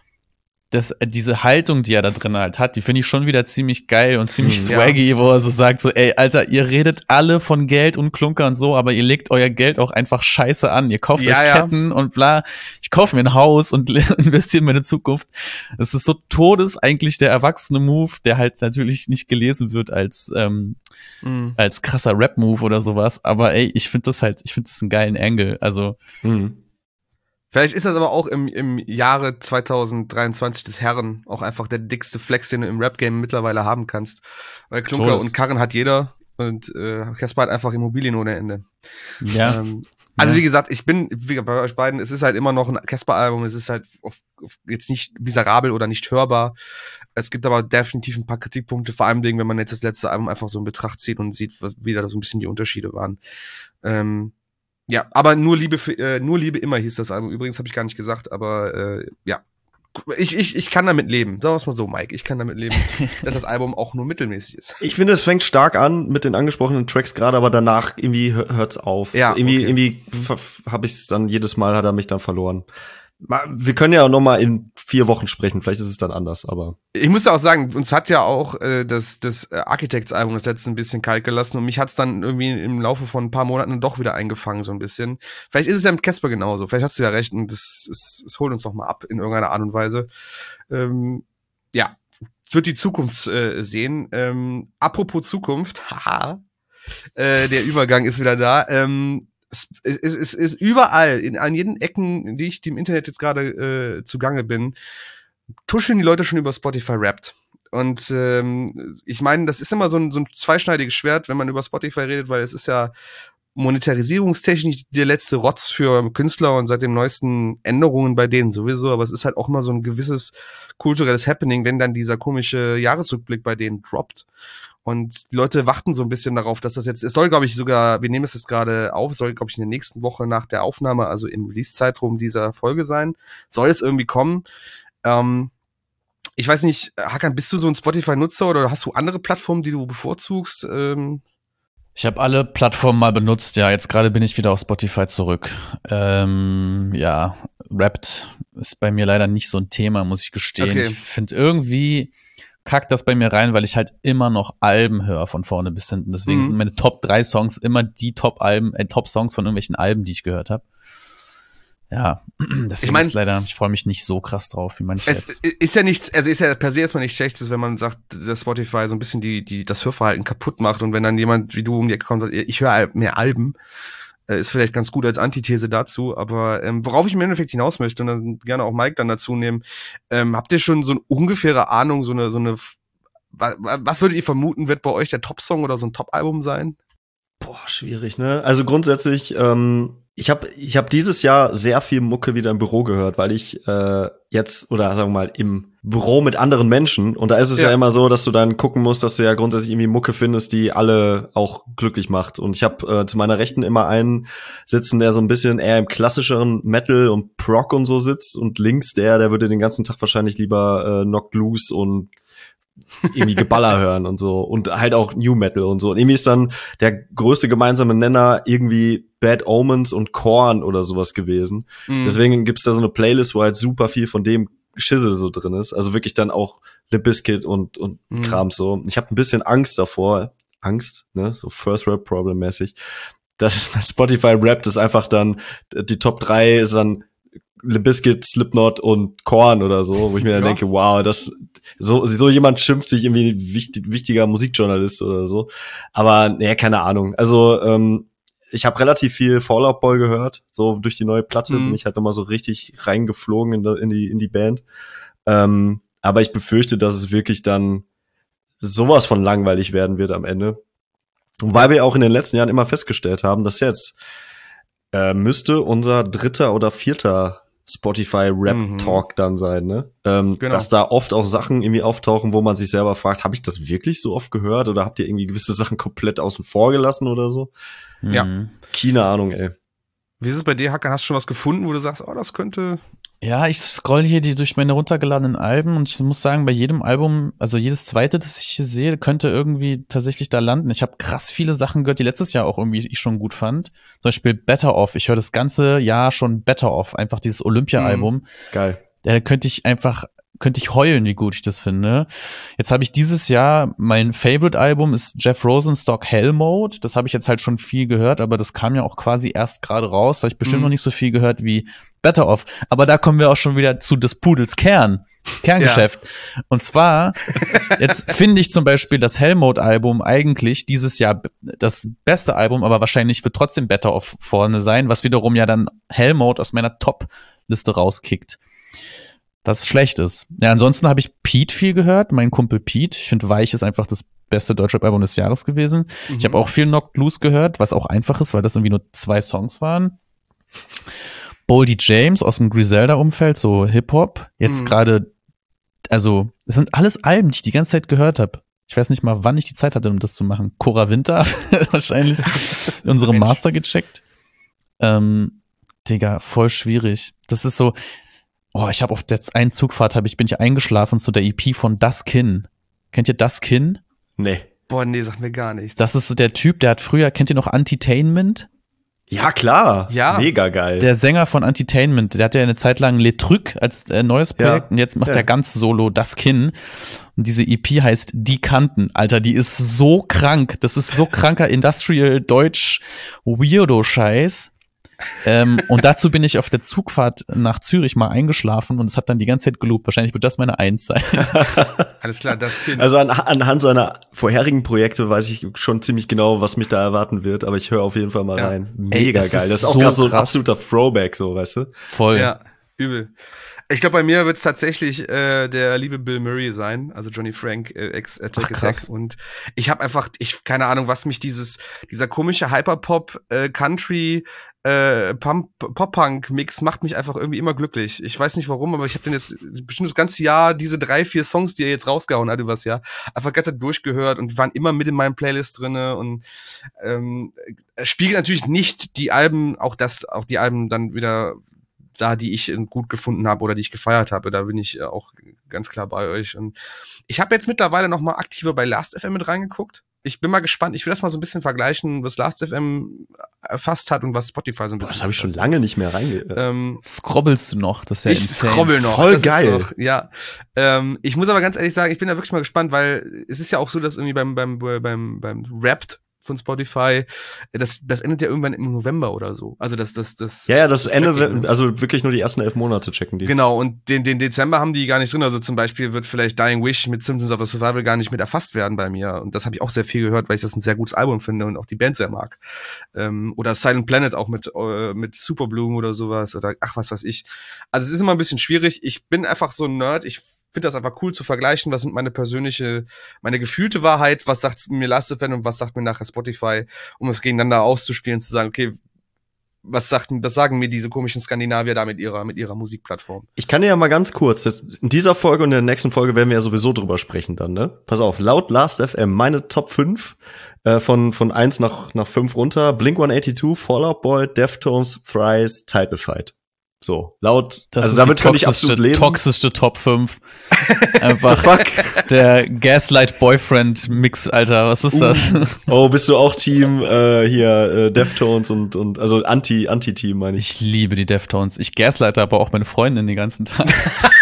das, diese Haltung, die er da drin halt hat, die finde ich schon wieder ziemlich geil und ziemlich hm, swaggy, ja. wo er so sagt so, ey, Alter, ihr redet alle von Geld und Klunker und so, aber ihr legt euer Geld auch einfach scheiße an. Ihr kauft ja, euch ja. Ketten und bla. Ich kaufe mir ein Haus und investiere in meine Zukunft. Das ist so todes eigentlich der erwachsene Move, der halt natürlich nicht gelesen wird als ähm, mhm. als krasser Rap-Move oder sowas. Aber ey, ich finde das halt, ich finde das einen geilen Angle. Also mhm. Vielleicht ist das aber auch im, im Jahre zwanzig dreiundzwanzig des Herren auch einfach der dickste Flex, den du im Rap-Game mittlerweile haben kannst. Weil Klunker Todes. und Karren hat jeder und äh, Casper hat einfach Immobilien ohne Ende. Ja. Ähm, also ja. wie gesagt, ich bin wie bei euch beiden, es ist halt immer noch ein Casper-Album, es ist halt auf, auf jetzt nicht miserabel oder nicht hörbar. Es gibt aber definitiv ein paar Kritikpunkte, vor allem, wenn man jetzt das letzte Album einfach so in Betracht zieht und sieht, was wieder so ein bisschen die Unterschiede waren. Ähm, Ja, aber nur Liebe für, äh, nur Liebe immer hieß das Album. Übrigens habe ich gar nicht gesagt, aber äh, ja. Ich, ich, ich kann damit leben. Sagen wir es mal so, Mike. Ich kann damit leben, dass das Album auch nur mittelmäßig ist. Ich finde, es fängt stark an mit den angesprochenen Tracks gerade, aber danach irgendwie hört's auf. Ja, irgendwie okay. irgendwie habe ich es dann jedes Mal, hat er mich dann verloren. Wir können ja auch noch mal in vier Wochen sprechen, vielleicht ist es dann anders, aber ich muss ja auch sagen, uns hat ja auch äh, das das äh, Architects-Album das letzte ein bisschen kalt gelassen und mich hat's dann irgendwie im Laufe von ein paar Monaten doch wieder eingefangen, so ein bisschen. Vielleicht ist es ja mit Casper genauso, vielleicht hast du ja recht und das, das, das holt uns noch mal ab in irgendeiner Art und Weise. Ähm, ja, wird die Zukunft äh, sehen. Ähm, apropos Zukunft, haha, äh, der Übergang ist wieder da. Ähm, Es ist, es, es ist überall, in, an jeden Ecken, die ich die im Internet jetzt gerade äh, zugange bin, tuscheln die Leute schon über Spotify Wrapped. Und ähm, ich meine, das ist immer so ein, so ein zweischneidiges Schwert, wenn man über Spotify redet, weil es ist ja monetarisierungstechnisch der letzte Rotz für Künstler und seit den neuesten Änderungen bei denen sowieso, aber es ist halt auch immer so ein gewisses kulturelles Happening, wenn dann dieser komische Jahresrückblick bei denen droppt. Und die Leute warten so ein bisschen darauf, dass das jetzt, es soll, glaube ich, sogar, wir nehmen es jetzt gerade auf, soll, glaube ich, in der nächsten Woche nach der Aufnahme, also im Release-Zeitraum dieser Folge sein, soll es irgendwie kommen. Ähm, ich weiß nicht, Hakan, bist du so ein Spotify-Nutzer oder hast du andere Plattformen, die du bevorzugst? Ähm Ich habe alle Plattformen mal benutzt, ja, jetzt gerade bin ich wieder auf Spotify zurück. Ähm, ja, Wrapped ist bei mir leider nicht so ein Thema, muss ich gestehen. Okay. Ich finde irgendwie kackt das bei mir rein, weil ich halt immer noch Alben höre von vorne bis hinten. Deswegen Mhm. sind meine Top drei Songs immer die Top-Alben, äh, Top-Songs von irgendwelchen Alben, die ich gehört habe. Ja, deswegen Ich mein, ist leider, ich freue mich nicht so krass drauf, wie manche es jetzt. ist ja nichts, also ist ja per se erstmal nichts Schlechtes, wenn man sagt, dass Spotify so ein bisschen die, die, das Hörverhalten kaputt macht und wenn dann jemand wie du um die Ecke kommt und sagt, ich höre mehr Alben, Äh, ist vielleicht ganz gut als Antithese dazu, aber ähm, worauf ich im Endeffekt hinaus möchte und dann gerne auch Mike dann dazu nehmen, ähm, habt ihr schon so eine ungefähre Ahnung, so eine, so eine, was, was würdet ihr vermuten, wird bei euch der Top-Song oder so ein Top-Album sein? Boah, schwierig, ne? Also grundsätzlich, ähm, ich habe ich hab dieses Jahr sehr viel Mucke wieder im Büro gehört, weil ich äh, jetzt, oder sagen wir mal, im Büro mit anderen Menschen, und da ist es ja. ja immer so, dass du dann gucken musst, dass du ja grundsätzlich irgendwie Mucke findest, die alle auch glücklich macht. Und ich habe äh, zu meiner Rechten immer einen sitzen, der so ein bisschen eher im klassischeren Metal und Prog und so sitzt, und links der, der würde den ganzen Tag wahrscheinlich lieber äh, Knocked Loose und irgendwie Geballer hören und so und halt auch New Metal und so. Und irgendwie ist dann der größte gemeinsame Nenner irgendwie Bad Omens und Korn oder sowas gewesen. Mhm. Deswegen gibt's da so eine Playlist, wo halt super viel von dem Schissel so drin ist. Also wirklich dann auch Limp Bizkit und und mhm. Kram so. Ich habe ein bisschen Angst davor. Angst, ne? So First Rap Problem mäßig. Das ist bei Spotify Rap, das ist einfach dann die Top drei ist dann Limp Bizkit, Slipknot und Korn oder so, wo ich mir dann ja. denke, wow, das so so jemand schimpft sich irgendwie wichtig, wichtiger Musikjournalist oder so. Aber nee, keine Ahnung. Also ähm, ich habe relativ viel Fall Out Boy gehört, so durch die neue Platte mhm. bin ich halt nochmal so richtig reingeflogen in, in die in die Band. Ähm, aber ich befürchte, dass es wirklich dann sowas von langweilig werden wird am Ende. Wobei wir auch in den letzten Jahren immer festgestellt haben, dass jetzt äh, müsste unser dritter oder vierter Spotify-Rap-Talk mhm. dann sein, ne? Ähm, genau. Dass da oft auch Sachen irgendwie auftauchen, wo man sich selber fragt, habe ich das wirklich so oft gehört oder habt ihr irgendwie gewisse Sachen komplett außen vor gelassen oder so? Ja. Keine Ahnung, ey. Wie ist es bei dir, Hacker? Hast du schon was gefunden, wo du sagst, oh, das könnte... Ja, ich scroll hier die durch meine runtergeladenen Alben und ich muss sagen, bei jedem Album, also jedes zweite, das ich hier sehe, könnte irgendwie tatsächlich da landen. Ich habe krass viele Sachen gehört, die letztes Jahr auch irgendwie ich schon gut fand. Zum Beispiel Better Off. Ich höre das ganze Jahr schon Better Off, einfach dieses Olympia-Album. Mhm. Geil. Da könnte ich einfach, könnte ich heulen, wie gut ich das finde. Jetzt habe ich dieses Jahr, mein Favorite-Album ist Jeff Rosenstock Hell Mode. Das habe ich jetzt halt schon viel gehört, aber das kam ja auch quasi erst gerade raus. Da habe ich bestimmt mhm. noch nicht so viel gehört wie Better Off. Aber da kommen wir auch schon wieder zu des Pudels Kern. Kerngeschäft. Ja. Und zwar, jetzt finde ich zum Beispiel das Hell Mode Album eigentlich dieses Jahr das beste Album, aber wahrscheinlich wird trotzdem Better Off vorne sein, was wiederum ja dann Hell Mode aus meiner Top-Liste rauskickt. Was schlecht ist. Ja, ansonsten habe ich Pete viel gehört, mein Kumpel Pete. Ich finde, Weich ist einfach das beste Deutschrap-Album des Jahres gewesen. Mhm. Ich habe auch viel Knocked Loose gehört, was auch einfach ist, weil das irgendwie nur zwei Songs waren. Boldy James aus dem Griselda-Umfeld, so Hip-Hop. Jetzt mhm. gerade, also, es sind alles Alben, die ich die ganze Zeit gehört habe. Ich weiß nicht mal, wann ich die Zeit hatte, um das zu machen. Cora Winter, wahrscheinlich unsere Master gecheckt. Ähm, Digga, voll schwierig. Das ist so, oh, ich habe auf der einen Zugfahrt, hab ich, bin ich eingeschlafen zu der E P von Daskin. Kennt ihr Daskin? Nee. Boah, nee, sagt mir gar nichts. Das ist so der Typ, der hat früher, kennt ihr noch Antitainment? Ja, klar. Ja. Mega geil. Der Sänger von Antitainment, der hatte ja eine Zeit lang Le Truc als äh, neues Projekt ja. und jetzt macht ja. er ganz solo Daskin. Und diese E P heißt Die Kanten. Alter, die ist so krank. Das ist so kranker Industrial Deutsch Weirdo-Scheiß. ähm, und dazu bin ich auf der Zugfahrt nach Zürich mal eingeschlafen und es hat dann die ganze Zeit geloopt. Wahrscheinlich wird das meine Eins sein. Alles klar, das Kind. Also an, anhand seiner vorherigen Projekte weiß ich schon ziemlich genau, was mich da erwarten wird, aber ich höre auf jeden Fall mal ja. rein. Mega Ey, geil. Das ist auch so gerade so ein absoluter Throwback, so, weißt du? Voll. Ja, übel. Ich glaube, bei mir wird es tatsächlich äh, der liebe Bill Murray sein, also Johnny Frank, äh, ex-Attack Attack. Und ich habe einfach, ich keine Ahnung, was mich dieses, dieser komische Hyperpop, äh, Country, äh, Pop-Punk-Mix macht mich einfach irgendwie immer glücklich. Ich weiß nicht warum, aber ich habe den jetzt bestimmt das ganze Jahr, diese drei, vier Songs, die er jetzt rausgehauen hat übers Jahr, einfach ganz durchgehört und die waren immer mit in meinem Playlist drinne und ähm, spiegelt natürlich nicht die Alben, auch das, auch die Alben dann wieder da, die ich gut gefunden habe oder die ich gefeiert habe, da bin ich auch ganz klar bei euch. Und ich habe jetzt mittlerweile noch mal aktiver bei Last F M mit reingeguckt. Ich bin mal gespannt. Ich will das mal so ein bisschen vergleichen, was Last F M erfasst hat und was Spotify so ein bisschen. Boah, das habe ich schon lange nicht mehr reinge... Ähm, Scrobbelst du noch? Das ist ja ich insane. Scrobbel noch. Voll das geil. Noch, ja. Ähm, ich muss aber ganz ehrlich sagen, ich bin da wirklich mal gespannt, weil es ist ja auch so, dass irgendwie beim beim beim beim Rapped von Spotify. Das, das endet ja irgendwann im November oder so. Also das, das, das. Ja, ja, das, das Ende, also wirklich nur die ersten elf Monate checken die. Genau, und den, den Dezember haben die gar nicht drin. Also zum Beispiel wird vielleicht Dying Wish mit Symptoms of a Survival gar nicht mit erfasst werden bei mir. Und das habe ich auch sehr viel gehört, weil ich das ein sehr gutes Album finde und auch die Band sehr mag. Ähm, oder Silent Planet auch mit, äh, mit Super Bloom oder sowas. Oder ach, was weiß ich. Also es ist immer ein bisschen schwierig. Ich bin einfach so ein Nerd. Ich finde das einfach cool zu vergleichen, was sind meine persönliche, meine gefühlte Wahrheit, was sagt mir Last of Us und was sagt mir nachher Spotify, um es gegeneinander auszuspielen, zu sagen, okay, was sagt, was sagen mir diese komischen Skandinavier da mit ihrer, mit ihrer Musikplattform? Ich kann dir ja mal ganz kurz, das, in dieser Folge und in der nächsten Folge werden wir ja sowieso drüber sprechen dann, ne? Pass auf, laut Last F M, meine Top fünf, äh, von, von eins nach, nach fünf runter, Blink one eighty-two, Fall Out Boy, Deftones, Thrice, Title Fight. So, laut, das also ist damit die kann ich absolut leben. Toxischste Top fünf. Einfach der Gaslight Boyfriend Mix, Alter, was ist das? Uh. Oh, bist du auch Team äh, hier äh, Deftones und und also Anti Anti Team meine ich. Ich liebe die Deftones. Ich gaslighte aber auch meine Freundin den ganzen Tag.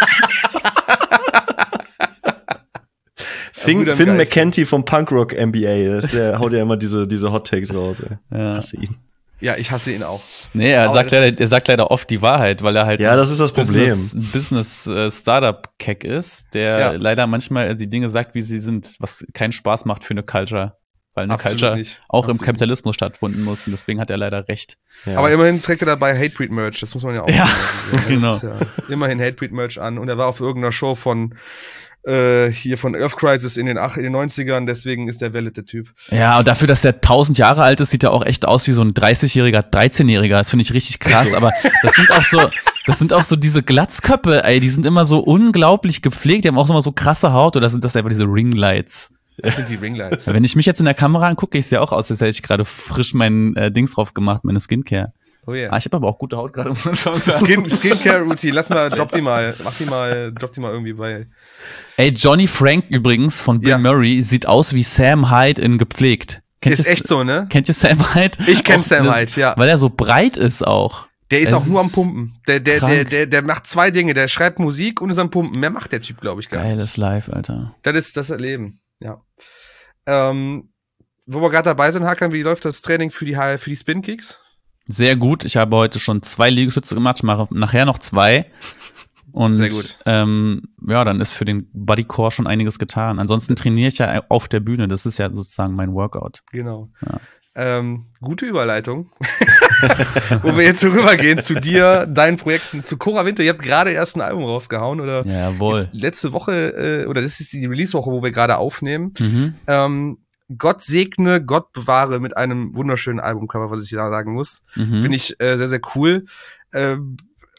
Finn, ja, Finn McKenty vom Punkrock M B A, das, der haut ja immer diese diese Hot Takes raus, ey. Ja. Hasse ihn. Ja, ich hasse ihn auch. Nee, er sagt leider, er sagt leider oft die Wahrheit, weil er halt ja, das ist das Problem. Business, Business äh, Startup Keck ist, der ja. leider manchmal die Dinge sagt, wie sie sind, was keinen Spaß macht für eine Culture, weil eine Absolut Culture nicht. auch Absolut im Kapitalismus stattfinden muss und deswegen hat er leider recht. Ja. Aber immerhin trägt er dabei Hatebreed Merch, das muss man ja auch ja, sagen. Genau. Ja immerhin Hatebreed Merch an und er war auf irgendeiner Show von Äh, hier von Earth Crisis in den, ach, in den neunzigern, deswegen ist der valid, der Typ. Ja, und dafür, dass der tausend Jahre alt ist, sieht er auch echt aus wie so ein dreißigjähriger, dreizehnjähriger. Das finde ich richtig krass, so. Aber das sind auch so, das sind auch so diese Glatzköpfe, ey, die sind immer so unglaublich gepflegt, die haben auch immer so krasse Haut, oder sind das einfach diese Ringlights? Das sind die Ringlights. Wenn ich mich jetzt in der Kamera angucke, ich sehe auch aus, als hätte ich gerade frisch mein äh, Dings drauf gemacht, meine Skincare. Oh yeah. Ah, ich habe aber auch gute Haut gerade. Skin, Skincare-Routine, lass mal, drop die mal, mach die mal, drop die mal irgendwie bei. Ey, Johnny Frank übrigens von Bill ja. Murray sieht aus wie Sam Hyde in gepflegt. Kennt ist ihr, echt so, ne? Kennt ihr Sam Hyde? Ich kenn Sam Hyde, ja. Weil er so breit ist auch. Der ist es auch nur am Pumpen. Der, der, der, der, der macht zwei Dinge. Der schreibt Musik und ist am Pumpen. Mehr macht der Typ, glaube ich, gar nicht. Geiles Live, Alter. Das ist das Erleben, ja. Ähm, wo wir gerade dabei sind, Hakan, wie läuft das Training für die, für die Spin-Kicks? Sehr gut. Ich habe heute schon zwei Liegestütze gemacht. Ich mache nachher noch zwei. Und Sehr gut. Ähm, ja, dann ist für den Bodycore schon einiges getan. Ansonsten trainiere ich ja auf der Bühne. Das ist ja sozusagen mein Workout. Genau. Ja. Ähm, gute Überleitung. Wo wir jetzt so rübergehen zu dir, deinen Projekten, zu Cora Winter. Ihr habt gerade erst ein Album rausgehauen, oder? Jawohl. Letzte Woche, äh, oder das ist die Release-Woche, wo wir gerade aufnehmen. Mhm. Ähm, Gott segne, Gott bewahre mit einem wunderschönen Albumcover, was ich da sagen muss. Mhm. Finde ich äh, sehr, sehr cool. Ähm,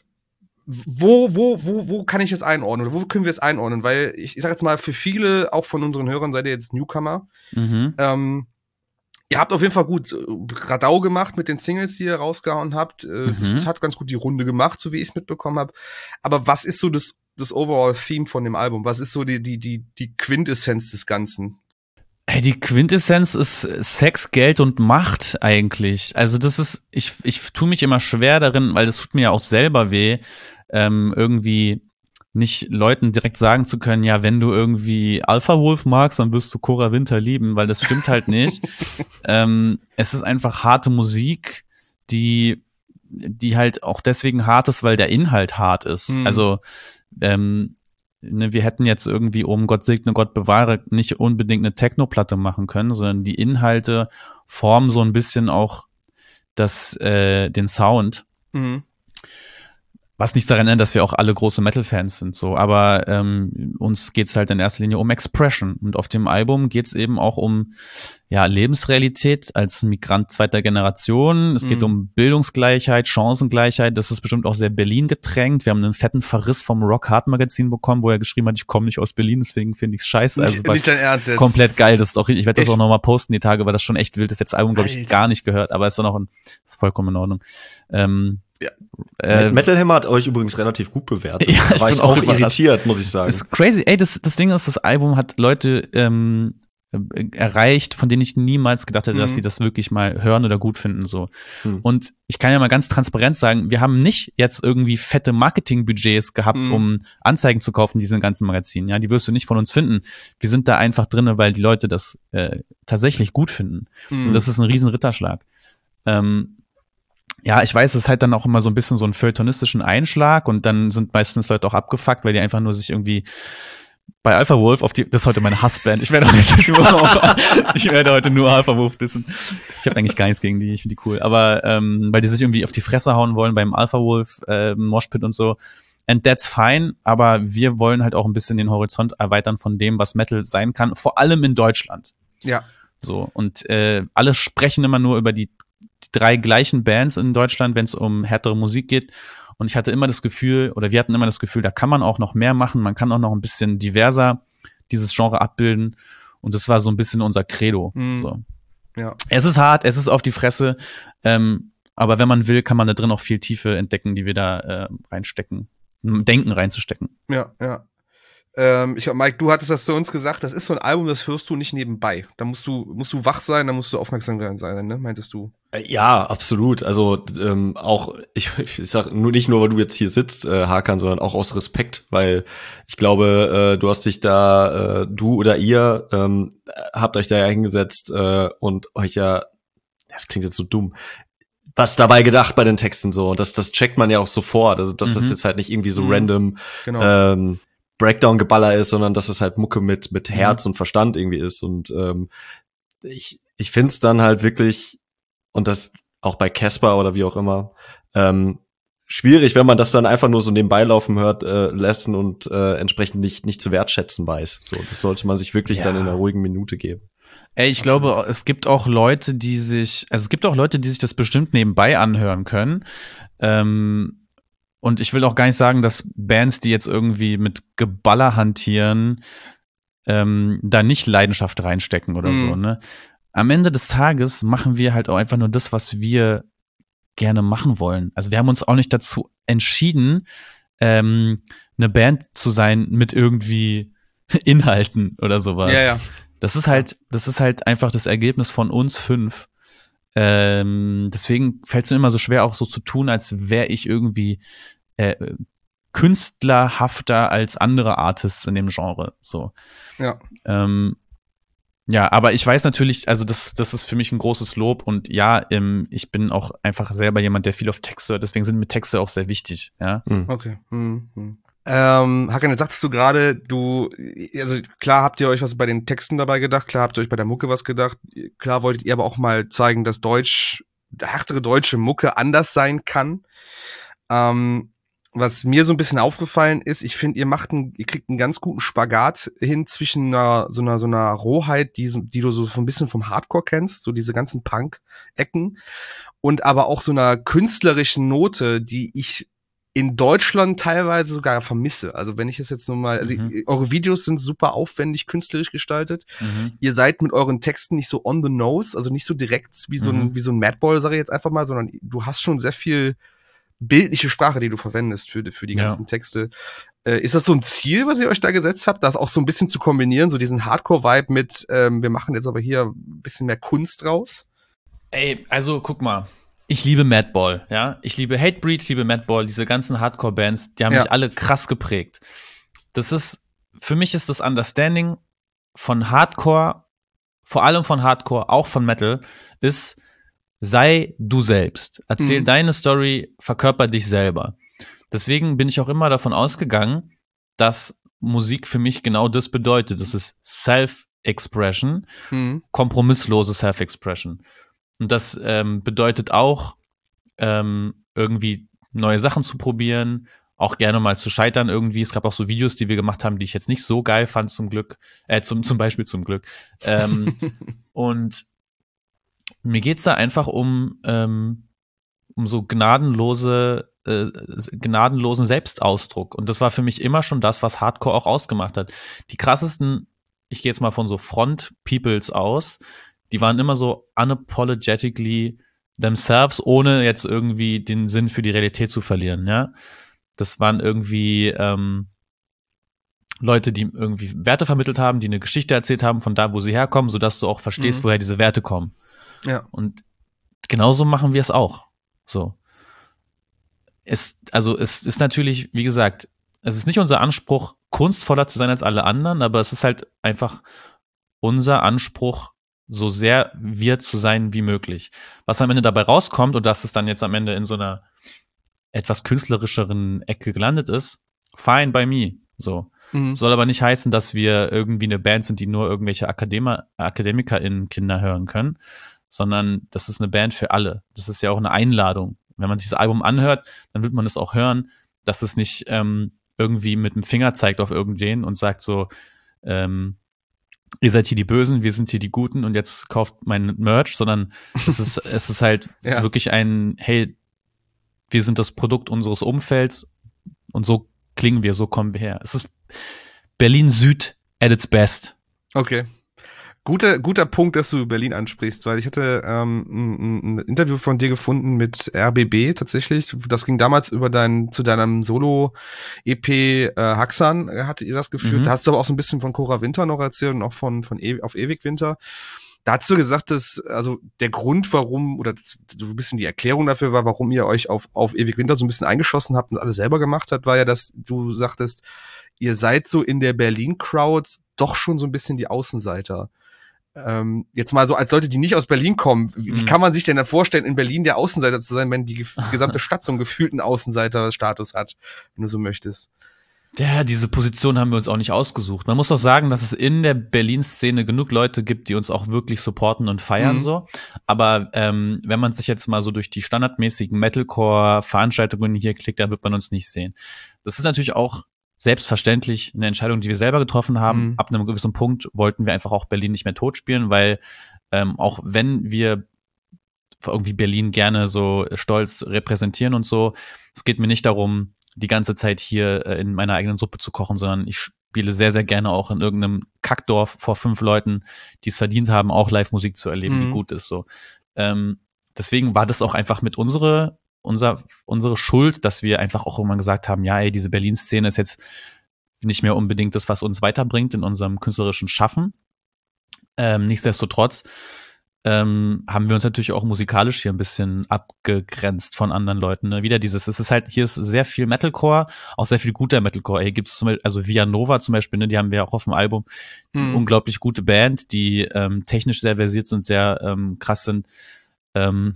wo, wo, wo, wo kann ich es einordnen? Oder wo können wir es einordnen? Weil ich, ich sag jetzt mal, für viele, auch von unseren Hörern, seid ihr jetzt Newcomer. Mhm. Ähm, ihr habt auf jeden Fall gut Radau gemacht mit den Singles, die ihr rausgehauen habt. Mhm. Das, das hat ganz gut die Runde gemacht, so wie ich es mitbekommen habe. Aber was ist so das, das Overall-Theme von dem Album? Was ist so die, die, die, die Quintessenz des Ganzen? Hey, die Quintessenz ist Sex, Geld und Macht eigentlich. Also das ist, ich, ich tue mich immer schwer darin, weil das tut mir ja auch selber weh, ähm, irgendwie nicht Leuten direkt sagen zu können, ja, wenn du irgendwie Alpha Wolf magst, dann wirst du Cora Winter lieben, weil das stimmt halt nicht. ähm, es ist einfach harte Musik, die, die halt auch deswegen hart ist, weil der Inhalt hart ist. Mhm. Also, ähm, Ne, wir hätten jetzt irgendwie, um Gott segne, Gott bewahre, nicht unbedingt eine Techno-Platte machen können, sondern die Inhalte formen so ein bisschen auch das, äh, den Sound. Mhm. Was nicht daran ändert, dass wir auch alle große Metal-Fans sind, so. Aber ähm, uns geht's halt in erster Linie um Expression. Und auf dem Album geht's eben auch um ja Lebensrealität als Migrant zweiter Generation. Es geht Mhm. um Bildungsgleichheit, Chancengleichheit. Das ist bestimmt auch sehr Berlin getränkt. Wir haben einen fetten Verriss vom Rock Hard Magazin bekommen, wo er geschrieben hat, ich komme nicht aus Berlin, deswegen finde ich's scheiße. Also es war Nicht dein Ernst jetzt. komplett geil. Das ist auch, ich werde das Echt? auch nochmal posten die Tage, weil das schon echt wild ist. Jetzt Album, glaube ich, Alter. gar nicht gehört, aber ist doch noch ein, ist vollkommen in Ordnung. Ähm, Ja. äh, Metal Hammer hat euch übrigens relativ gut bewertet. Ja, da ich war bin ich auch auch überrascht. irritiert, muss ich sagen. ist crazy. Ey, das, das Ding ist, das Album hat Leute ähm, äh, erreicht, von denen ich niemals gedacht hätte, Mhm. dass sie das wirklich mal hören oder gut finden, so. Hm. Und ich kann ja mal ganz transparent sagen, wir haben nicht jetzt irgendwie fette Marketingbudgets gehabt, Mhm. um Anzeigen zu kaufen, diesen ganzen Magazinen. Ja, die wirst du nicht von uns finden. Wir sind da einfach drinne, weil die Leute das äh, tatsächlich gut finden. Mhm. Und das ist ein riesen Ritterschlag. Ähm, ja, ich weiß, es ist halt dann auch immer so ein bisschen so einen feuilletonistischen Einschlag und dann sind meistens Leute auch abgefuckt, weil die einfach nur sich irgendwie bei Alpha Wolf auf die, das ist heute meine Hassband. Ich werde heute nur, auf, ich werde heute nur Alpha Wolf dissen. Ich habe eigentlich gar nichts gegen die, ich finde die cool. Aber ähm, weil die sich irgendwie auf die Fresse hauen wollen beim Alpha Wolf, äh, Moshpit und so. And that's fine, aber wir wollen halt auch ein bisschen den Horizont erweitern von dem, was Metal sein kann, vor allem in Deutschland. Ja. So, und äh, alle sprechen immer nur über die, die drei gleichen Bands in Deutschland, wenn es um härtere Musik geht. Und ich hatte immer das Gefühl, oder wir hatten immer das Gefühl, da kann man auch noch mehr machen, man kann auch noch ein bisschen diverser dieses Genre abbilden. Und das war so ein bisschen unser Credo. Mhm. So. Ja. Es ist hart, es ist auf die Fresse, ähm, aber wenn man will, kann man da drin auch viel Tiefe entdecken, die wir da äh, reinstecken, Denken reinzustecken. Ja, ja. Ähm, ich, Mike, du hattest das zu uns gesagt, das ist so ein Album, das hörst du nicht nebenbei. Da musst du, musst du wach sein, da musst du aufmerksam sein, ne? Meintest du? Ja, absolut. Also ähm, auch, ich, ich sag nur nicht nur, weil du jetzt hier sitzt, äh, Hakan, sondern auch aus Respekt, weil ich glaube, äh, du hast dich da, äh, du oder ihr, ähm, habt euch da ja hingesetzt äh, und euch ja, das klingt jetzt so dumm, was dabei gedacht bei den Texten so. Und das, das checkt man ja auch sofort. Also, dass Mhm. das jetzt halt nicht irgendwie so Mhm. random Genau. ähm, Breakdown-Geballer ist, sondern dass es halt Mucke mit mit Herz und Verstand irgendwie ist. Und ähm, ich ich find's dann halt wirklich, und das auch bei Casper oder wie auch immer, ähm, schwierig, wenn man das dann einfach nur so nebenbei laufen hört, äh, lassen und äh, entsprechend nicht nicht zu wertschätzen weiß. So, das sollte man sich wirklich Ja. dann in einer ruhigen Minute geben. Ey, ich glaube, es gibt auch Leute, die sich, also es gibt auch Leute, die sich das bestimmt nebenbei anhören können. Ähm, und ich will auch gar nicht sagen, dass Bands, die jetzt irgendwie mit Geballer hantieren, ähm, da nicht Leidenschaft reinstecken oder Mhm. so, ne? Am Ende des Tages machen wir halt auch einfach nur das, was wir gerne machen wollen. Also wir haben uns auch nicht dazu entschieden, ähm, eine Band zu sein mit irgendwie Inhalten oder sowas. Ja, ja. Das ist halt, das ist halt einfach das Ergebnis von uns fünf. Ähm, deswegen fällt es mir immer so schwer, auch so zu tun, als wäre ich irgendwie äh, künstlerhafter als andere Artists in dem Genre. So. Ja. Ähm, ja, aber ich weiß natürlich, also das, das ist für mich ein großes Lob und ja, ähm, ich bin auch einfach selber jemand, der viel auf Texte hört, deswegen sind mir Texte auch sehr wichtig, ja. Mhm. Okay. Hm, hm. Ähm, Hakan, jetzt sagtest du gerade, du, also klar habt ihr euch was bei den Texten dabei gedacht, klar habt ihr euch bei der Mucke was gedacht, klar wolltet ihr aber auch mal zeigen, dass Deutsch, härtere deutsche Mucke anders sein kann. Ähm, was mir so ein bisschen aufgefallen ist, ich finde, ihr macht einen, ihr kriegt einen ganz guten Spagat hin zwischen einer, so einer, so einer Rohheit, die, die du so ein bisschen vom Hardcore kennst, so diese ganzen Punk-Ecken, und aber auch so einer künstlerischen Note, die ich in Deutschland teilweise sogar vermisse. Also wenn ich es jetzt nur mal, also Mhm. eure Videos sind super aufwendig künstlerisch gestaltet. Mhm. Ihr seid mit euren Texten nicht so on the nose, also nicht so direkt wie so ein, Mhm. wie so ein Madball, sage ich jetzt einfach mal, sondern du hast schon sehr viel bildliche Sprache, die du verwendest für, für die Ja. ganzen Texte. Äh, ist das so ein Ziel, was ihr euch da gesetzt habt, das auch so ein bisschen zu kombinieren, so diesen Hardcore-Vibe mit, ähm, wir machen jetzt aber hier ein bisschen mehr Kunst raus? Ey, also guck mal, ich liebe Madball, ja. Ich liebe Hatebreed, ich liebe Madball, diese ganzen Hardcore-Bands, die haben Ja. mich alle krass geprägt. Das ist, für mich ist das Understanding von Hardcore, vor allem von Hardcore, auch von Metal, ist, sei du selbst. Erzähl Mhm. deine Story, verkörper dich selber. Deswegen bin ich auch immer davon ausgegangen, dass Musik für mich genau das bedeutet. Das ist Self-Expression, Mhm. kompromisslose Self-Expression. Und das ähm, bedeutet auch, ähm, irgendwie neue Sachen zu probieren, auch gerne mal zu scheitern irgendwie. Es gab auch so Videos, die wir gemacht haben, die ich jetzt nicht so geil fand, zum Glück, äh, zum, zum Beispiel zum Glück. Ähm, und mir geht's da einfach um, ähm, um so gnadenlose, äh, gnadenlosen Selbstausdruck. Und das war für mich immer schon das, was Hardcore auch ausgemacht hat. Die krassesten, ich gehe jetzt mal von so Front-Peoples aus, die waren immer so unapologetically themselves, ohne jetzt irgendwie den Sinn für die Realität zu verlieren, ja. Das waren irgendwie, ähm, Leute, die irgendwie Werte vermittelt haben, die eine Geschichte erzählt haben von da, wo sie herkommen, sodass du auch verstehst, mhm. woher diese Werte kommen. Ja. Und genauso machen wir es auch. So. Es, also es ist natürlich, wie gesagt, es ist nicht unser Anspruch, kunstvoller zu sein als alle anderen, aber es ist halt einfach unser Anspruch, so sehr wir zu sein wie möglich. Was am Ende dabei rauskommt, und dass es dann jetzt am Ende in so einer etwas künstlerischeren Ecke gelandet ist, fine by me. So. Mhm. Soll aber nicht heißen, dass wir irgendwie eine Band sind, die nur irgendwelche Akademiker, AkademikerInnen Kinder hören können, sondern das ist eine Band für alle. Das ist ja auch eine Einladung. Wenn man sich das Album anhört, dann wird man es auch hören, dass es nicht ähm, irgendwie mit dem Finger zeigt auf irgendwen und sagt so, ähm, ihr seid hier die Bösen, wir sind hier die Guten und jetzt kauft mein Merch, sondern es ist, es ist halt ja. wirklich ein, hey, wir sind das Produkt unseres Umfelds und so klingen wir, so kommen wir her. Es ist Berlin Süd at its best. Okay. Guter, guter Punkt, dass du Berlin ansprichst, weil ich hatte ähm, ein, ein Interview von dir gefunden mit R B B tatsächlich. Das ging damals über dein, zu deinem Solo-E P äh, Haxan, hattet ihr das geführt. Mhm. Da hast du aber auch so ein bisschen von Cora Winter noch erzählt und auch von, von e- auf Ewig Winter. Da hast du gesagt, dass also der Grund, warum, oder so ein bisschen die Erklärung dafür war, warum ihr euch auf, auf Ewig Winter so ein bisschen eingeschossen habt und alles selber gemacht habt, war ja, dass du sagtest, ihr seid so in der Berlin-Crowd doch schon so ein bisschen die Außenseiter. Ähm, jetzt mal so als Leute, die nicht aus Berlin kommen, wie, mhm. wie kann man sich denn dann vorstellen, in Berlin der Außenseiter zu sein, wenn die, die gesamte Stadt so einen gefühlten Außenseiter-Status hat, wenn du so möchtest? Ja, diese Position haben wir uns auch nicht ausgesucht. Man muss auch sagen, dass es in der Berlin-Szene genug Leute gibt, die uns auch wirklich supporten und feiern, mhm. so. Aber ähm, wenn man sich jetzt mal so durch die standardmäßigen Metalcore-Veranstaltungen hier klickt, dann wird man uns nicht sehen. Das ist natürlich auch selbstverständlich eine Entscheidung, die wir selber getroffen haben. Mhm. Ab einem gewissen Punkt wollten wir einfach auch Berlin nicht mehr totspielen, weil ähm, auch wenn wir irgendwie Berlin gerne so stolz repräsentieren und so, es geht mir nicht darum, die ganze Zeit hier äh, in meiner eigenen Suppe zu kochen, sondern ich spiele sehr, sehr gerne auch in irgendeinem Kackdorf vor fünf Leuten, die es verdient haben, auch Live-Musik zu erleben, mhm. die gut ist. So. Ähm, deswegen war das auch einfach mit unsere Unser, unsere Schuld, dass wir einfach auch irgendwann gesagt haben, ja, ey, diese Berlin-Szene ist jetzt nicht mehr unbedingt das, was uns weiterbringt in unserem künstlerischen Schaffen. Ähm, nichtsdestotrotz ähm, haben wir uns natürlich auch musikalisch hier ein bisschen abgegrenzt von anderen Leuten. Ne? Wieder dieses, es ist halt, hier ist sehr viel Metalcore, auch sehr viel guter Metalcore. Hier gibt es zum Beispiel, also Via Nova zum Beispiel, ne, die haben wir auch auf dem Album, hm. eine unglaublich gute Band, die ähm, technisch sehr versiert sind, sehr ähm, krass sind. Ähm,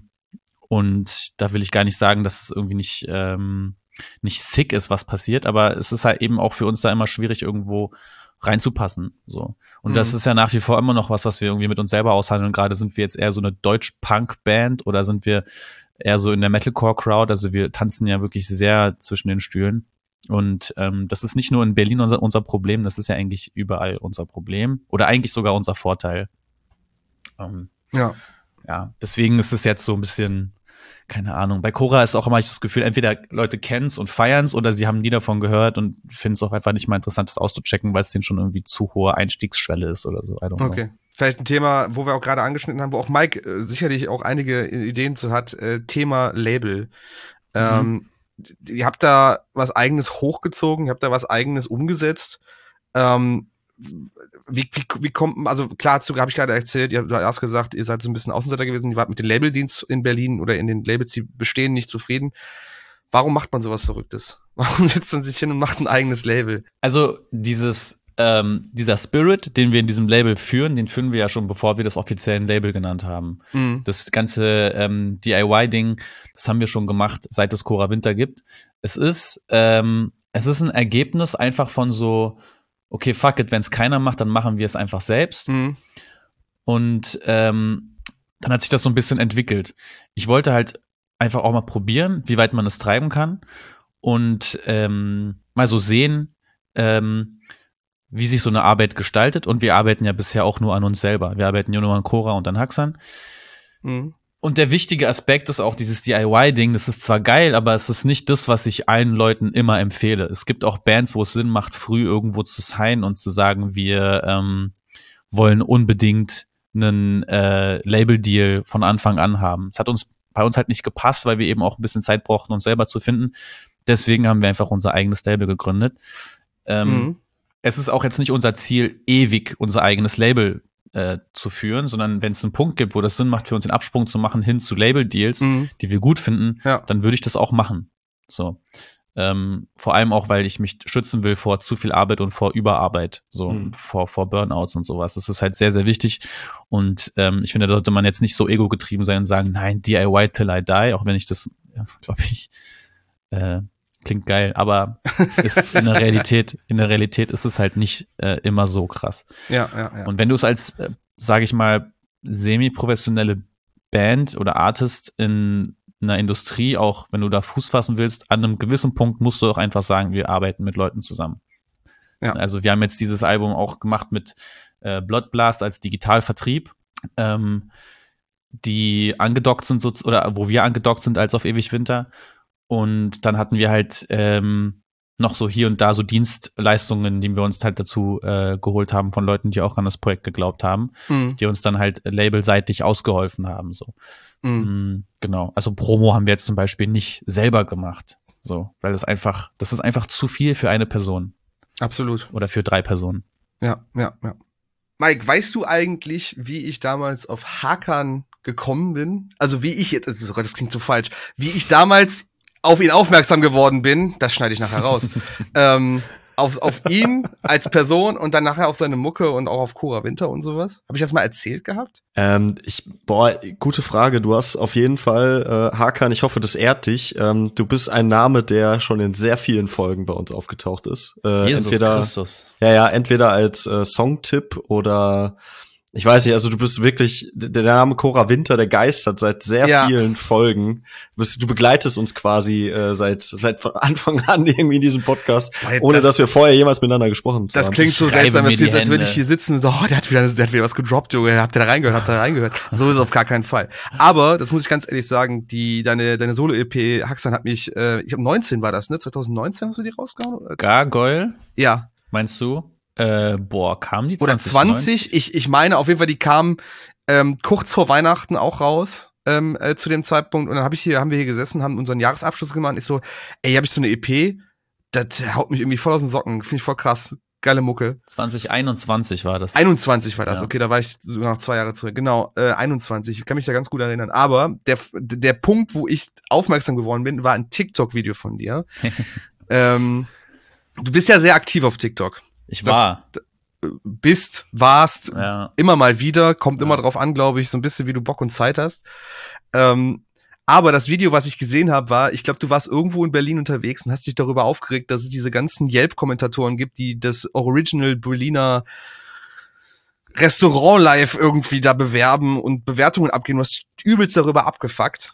Und da will ich gar nicht sagen, dass es irgendwie nicht, ähm, nicht sick ist, was passiert, aber es ist halt eben auch für uns da immer schwierig, irgendwo reinzupassen. So. Und mhm. das ist ja nach wie vor immer noch was, was wir irgendwie mit uns selber aushandeln. Gerade sind wir jetzt eher so eine Deutsch-Punk-Band oder sind wir eher so in der Metalcore-Crowd. Also wir tanzen ja wirklich sehr zwischen den Stühlen. Und ähm, das ist nicht nur in Berlin unser, unser Problem, das ist ja eigentlich überall unser Problem. Oder eigentlich sogar unser Vorteil. Ähm, ja. Ja, deswegen ist es jetzt so ein bisschen, keine Ahnung. Bei Cora ist auch immer das Gefühl, entweder Leute kennen es und feiern es oder sie haben nie davon gehört und finden es auch einfach nicht mal interessant, das auszuchecken, weil es denen schon irgendwie zu hohe Einstiegsschwelle ist oder so. I don't know. Okay. Vielleicht ein Thema, wo wir auch gerade angeschnitten haben, wo auch Mike äh, sicherlich auch einige Ideen zu hat, äh, Thema Label. Ähm, mhm. Ihr habt da was Eigenes hochgezogen, ihr habt da was Eigenes umgesetzt. Ähm, Wie, wie, wie kommt, also klar, habe ich gerade erzählt, ihr habt erst gesagt, ihr seid so ein bisschen Außenseiter gewesen, ihr wart mit dem Labeldienst in Berlin oder in den Labels, die bestehen, nicht zufrieden. Warum macht man sowas Verrücktes? Warum setzt man sich hin und macht ein eigenes Label? Also dieses, ähm, dieser Spirit, den wir in diesem Label führen, den führen wir ja schon, bevor wir das offiziell ein Label genannt haben. Mhm. Das ganze ähm, D I Y-Ding, das haben wir schon gemacht, seit es Cora Winter gibt. Es ist, ähm, es ist ein Ergebnis einfach von so, okay, fuck it, wenn es keiner macht, dann machen wir es einfach selbst. Mhm. Und ähm, dann hat sich das so ein bisschen entwickelt. Ich wollte halt einfach auch mal probieren, wie weit man es treiben kann und ähm, mal so sehen, ähm, wie sich so eine Arbeit gestaltet. Und wir arbeiten ja bisher auch nur an uns selber. Wir arbeiten ja nur an Cora und an Haxan. Mhm. Und der wichtige Aspekt ist auch dieses D I Y-Ding, das ist zwar geil, aber es ist nicht das, was ich allen Leuten immer empfehle. Es gibt auch Bands, wo es Sinn macht, früh irgendwo zu sein und zu sagen, wir ähm, wollen unbedingt einen äh, Label-Deal von Anfang an haben. Es hat uns bei uns halt nicht gepasst, weil wir eben auch ein bisschen Zeit brauchten, uns selber zu finden. Deswegen haben wir einfach unser eigenes Label gegründet. Ähm, mhm. es ist auch jetzt nicht unser Ziel, ewig unser eigenes Label äh, zu führen, sondern wenn es einen Punkt gibt, wo das Sinn macht, für uns den Absprung zu machen hin zu Label-Deals, Mhm. die wir gut finden, Ja. dann würde ich das auch machen. So. Ähm, vor allem auch, weil ich mich schützen will vor zu viel Arbeit und vor Überarbeit, so Mhm. vor, vor Burnouts und sowas. Das ist halt sehr, sehr wichtig. Und ähm, ich finde, da sollte man jetzt nicht so ego-getrieben sein und sagen, nein, D I Y till I die, auch wenn ich das, ja, glaube ich, äh, klingt geil, aber ist in der Realität, in der Realität ist es halt nicht äh, immer so krass. Ja, ja, ja. Und wenn du es als, äh, sage ich mal, semi-professionelle Band oder Artist in einer Industrie, auch wenn du da Fuß fassen willst, an einem gewissen Punkt musst du auch einfach sagen, wir arbeiten mit Leuten zusammen. Ja. Also wir haben jetzt dieses Album auch gemacht mit äh, Blood Blast als Digitalvertrieb, ähm, die angedockt sind, so, oder wo wir angedockt sind als auf Ewig Winter. Und dann hatten wir halt ähm, noch so hier und da so Dienstleistungen, die wir uns halt dazu äh, geholt haben von Leuten, die auch an das Projekt geglaubt haben, Mhm. die uns dann halt labelseitig ausgeholfen haben. So. Mhm. Mm, genau. Also Promo haben wir jetzt zum Beispiel nicht selber gemacht. So, weil das einfach, das ist einfach zu viel für eine Person Absolut. oder für drei Personen. Ja, ja, ja. Mike, weißt du eigentlich, wie ich damals auf Hakan gekommen bin? Also wie ich jetzt, oh Gott, das klingt so falsch, wie ich damals auf ihn aufmerksam geworden bin, das schneide ich nachher raus, ähm, auf, auf ihn als Person und dann nachher auf seine Mucke und auch auf Cora Winter und sowas. Habe ich das mal erzählt gehabt? Ähm, ich, boah, gute Frage. Du hast auf jeden Fall, äh, Hakan, ich hoffe, das ehrt dich. Ähm, du bist ein Name, der schon in sehr vielen Folgen bei uns aufgetaucht ist. Äh, Jesus entweder, Christus. Ja, ja, entweder als äh, Songtipp oder ich weiß nicht, also du bist wirklich, der Name Cora Winter, der geistert seit sehr Ja. vielen Folgen. Du, bist, du begleitest uns quasi äh, seit seit von Anfang an irgendwie in diesem Podcast, Boah, ohne das- dass wir vorher jemals miteinander gesprochen Das haben. klingt so schreibe seltsam, mir das klingt so, die als würde ich Hände. hier sitzen und so, oh, der hat wieder, der hat wieder was gedroppt, Junge, habt ihr da reingehört, habt ihr da reingehört. So ist es auf gar keinen Fall. Aber, das muss ich ganz ehrlich sagen, die, deine, deine Solo-E P, Haxan hat mich, äh, ich glaube neunzehn war das, ne? zwanzig neunzehn hast du die rausgehauen? Gargoyle, Ja. meinst du? Äh, boah, kam die Oder zwanzig zwanzig, ich, ich meine auf jeden Fall, die kamen ähm, kurz vor Weihnachten auch raus, ähm, äh, zu dem Zeitpunkt. Und dann hab ich hier, haben wir hier gesessen, haben unseren Jahresabschluss gemacht. Und ich so, ey, hier hab ich so eine E P, das haut mich irgendwie voll aus den Socken. Finde ich voll krass. Geile Mucke. zwanzig einundzwanzig war das. einundzwanzig war das, Ja. okay, da war ich sogar noch zwei Jahre zurück. Genau, äh, einundzwanzig, ich kann mich da ganz gut erinnern. Aber der, der Punkt, wo ich aufmerksam geworden bin, war ein TikTok-Video von dir. ähm, du bist ja sehr aktiv auf TikTok. Ich Das- war. Bist, warst, Ja. immer mal wieder, kommt Ja. immer drauf an, glaube ich, so ein bisschen, wie du Bock und Zeit hast. Ähm, aber das Video, was ich gesehen habe, war, ich glaube, du warst irgendwo in Berlin unterwegs und hast dich darüber aufgeregt, dass es diese ganzen Yelp-Kommentatoren gibt, die das Original Berliner Restaurant live irgendwie da bewerben und Bewertungen abgeben. Du hast übelst darüber abgefuckt.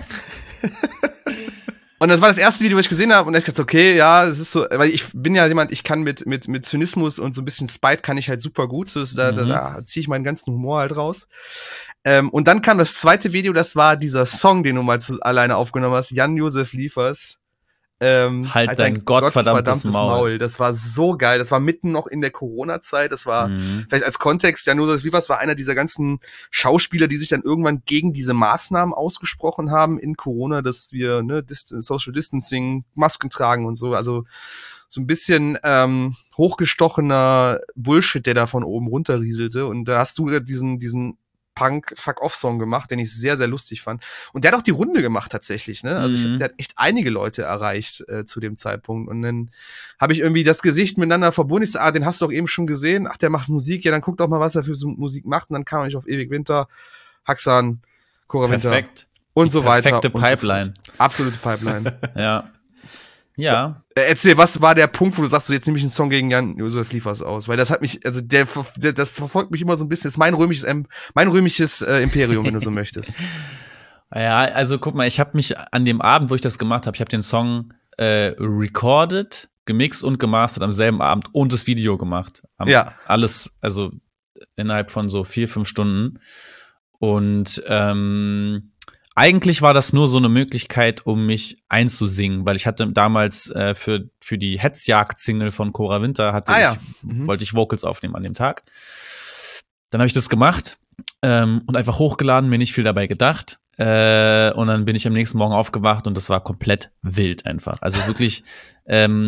Und das war das erste Video, was ich gesehen habe, und ich dachte, okay, ja, es ist so, weil ich bin ja jemand, ich kann mit mit mit Zynismus und so ein bisschen Spite kann ich halt super gut, so ist da, Mhm. da, da ziehe ich meinen ganzen Humor halt raus. Ähm, und dann kam das zweite Video, das war dieser Song, den du mal zu, alleine aufgenommen hast, Jan-Josef Liefers. Ähm, Halt dein gottverdammtes Maul. Das war so geil. Das war mitten noch in der Corona-Zeit. Das war Mhm. vielleicht als Kontext, Jan-Josef Liefers war einer dieser ganzen Schauspieler, die sich dann irgendwann gegen diese Maßnahmen ausgesprochen haben in Corona, dass wir ne, Dist- Social Distancing, Masken tragen und so. Also so ein bisschen ähm, hochgestochener Bullshit, der da von oben runterrieselte. Und da hast du diesen diesen Punk-Fuck-Off-Song gemacht, den ich sehr, sehr lustig fand. Und der hat auch die Runde gemacht tatsächlich, ne? Also ich, Mhm. der hat echt einige Leute erreicht äh, zu dem Zeitpunkt. Und dann habe ich irgendwie das Gesicht miteinander verbunden. Ich so, ah, den hast du doch eben schon gesehen. Ach, der macht Musik. Ja, dann guck doch mal, was er für so Musik macht. Und dann kam ich auf Ewig Winter, Haxan, Cora Winter Perfekt. und Die so weiter. perfekte und so Pipeline. fort. Absolute Pipeline. Ja. Ja. Äh, Erzähl, was war der Punkt, wo du sagst, so jetzt nehme ich einen Song gegen Jan-Josef Liefers aus? Weil das hat mich, also der, ver- der, das verfolgt mich immer so ein bisschen. Das ist mein römisches, Em- mein römisches äh, Imperium, wenn du so möchtest. Ja, also guck mal, ich habe mich an dem Abend, wo ich das gemacht habe, ich habe den Song äh, recorded, gemixt und gemastert am selben Abend und das Video gemacht. Am, Ja. Alles, also innerhalb von so vier, fünf Stunden. Und ähm, eigentlich war das nur so eine Möglichkeit, um mich einzusingen, weil ich hatte damals äh, für für die Hetzjagd-Single von Cora Winter hatte Ah, ich, ja. Mhm. wollte ich Vocals aufnehmen an dem Tag. Dann habe ich das gemacht ähm, und einfach hochgeladen, mir nicht viel dabei gedacht. Äh, und dann bin ich am nächsten Morgen aufgewacht und das war komplett wild einfach. Also wirklich ähm,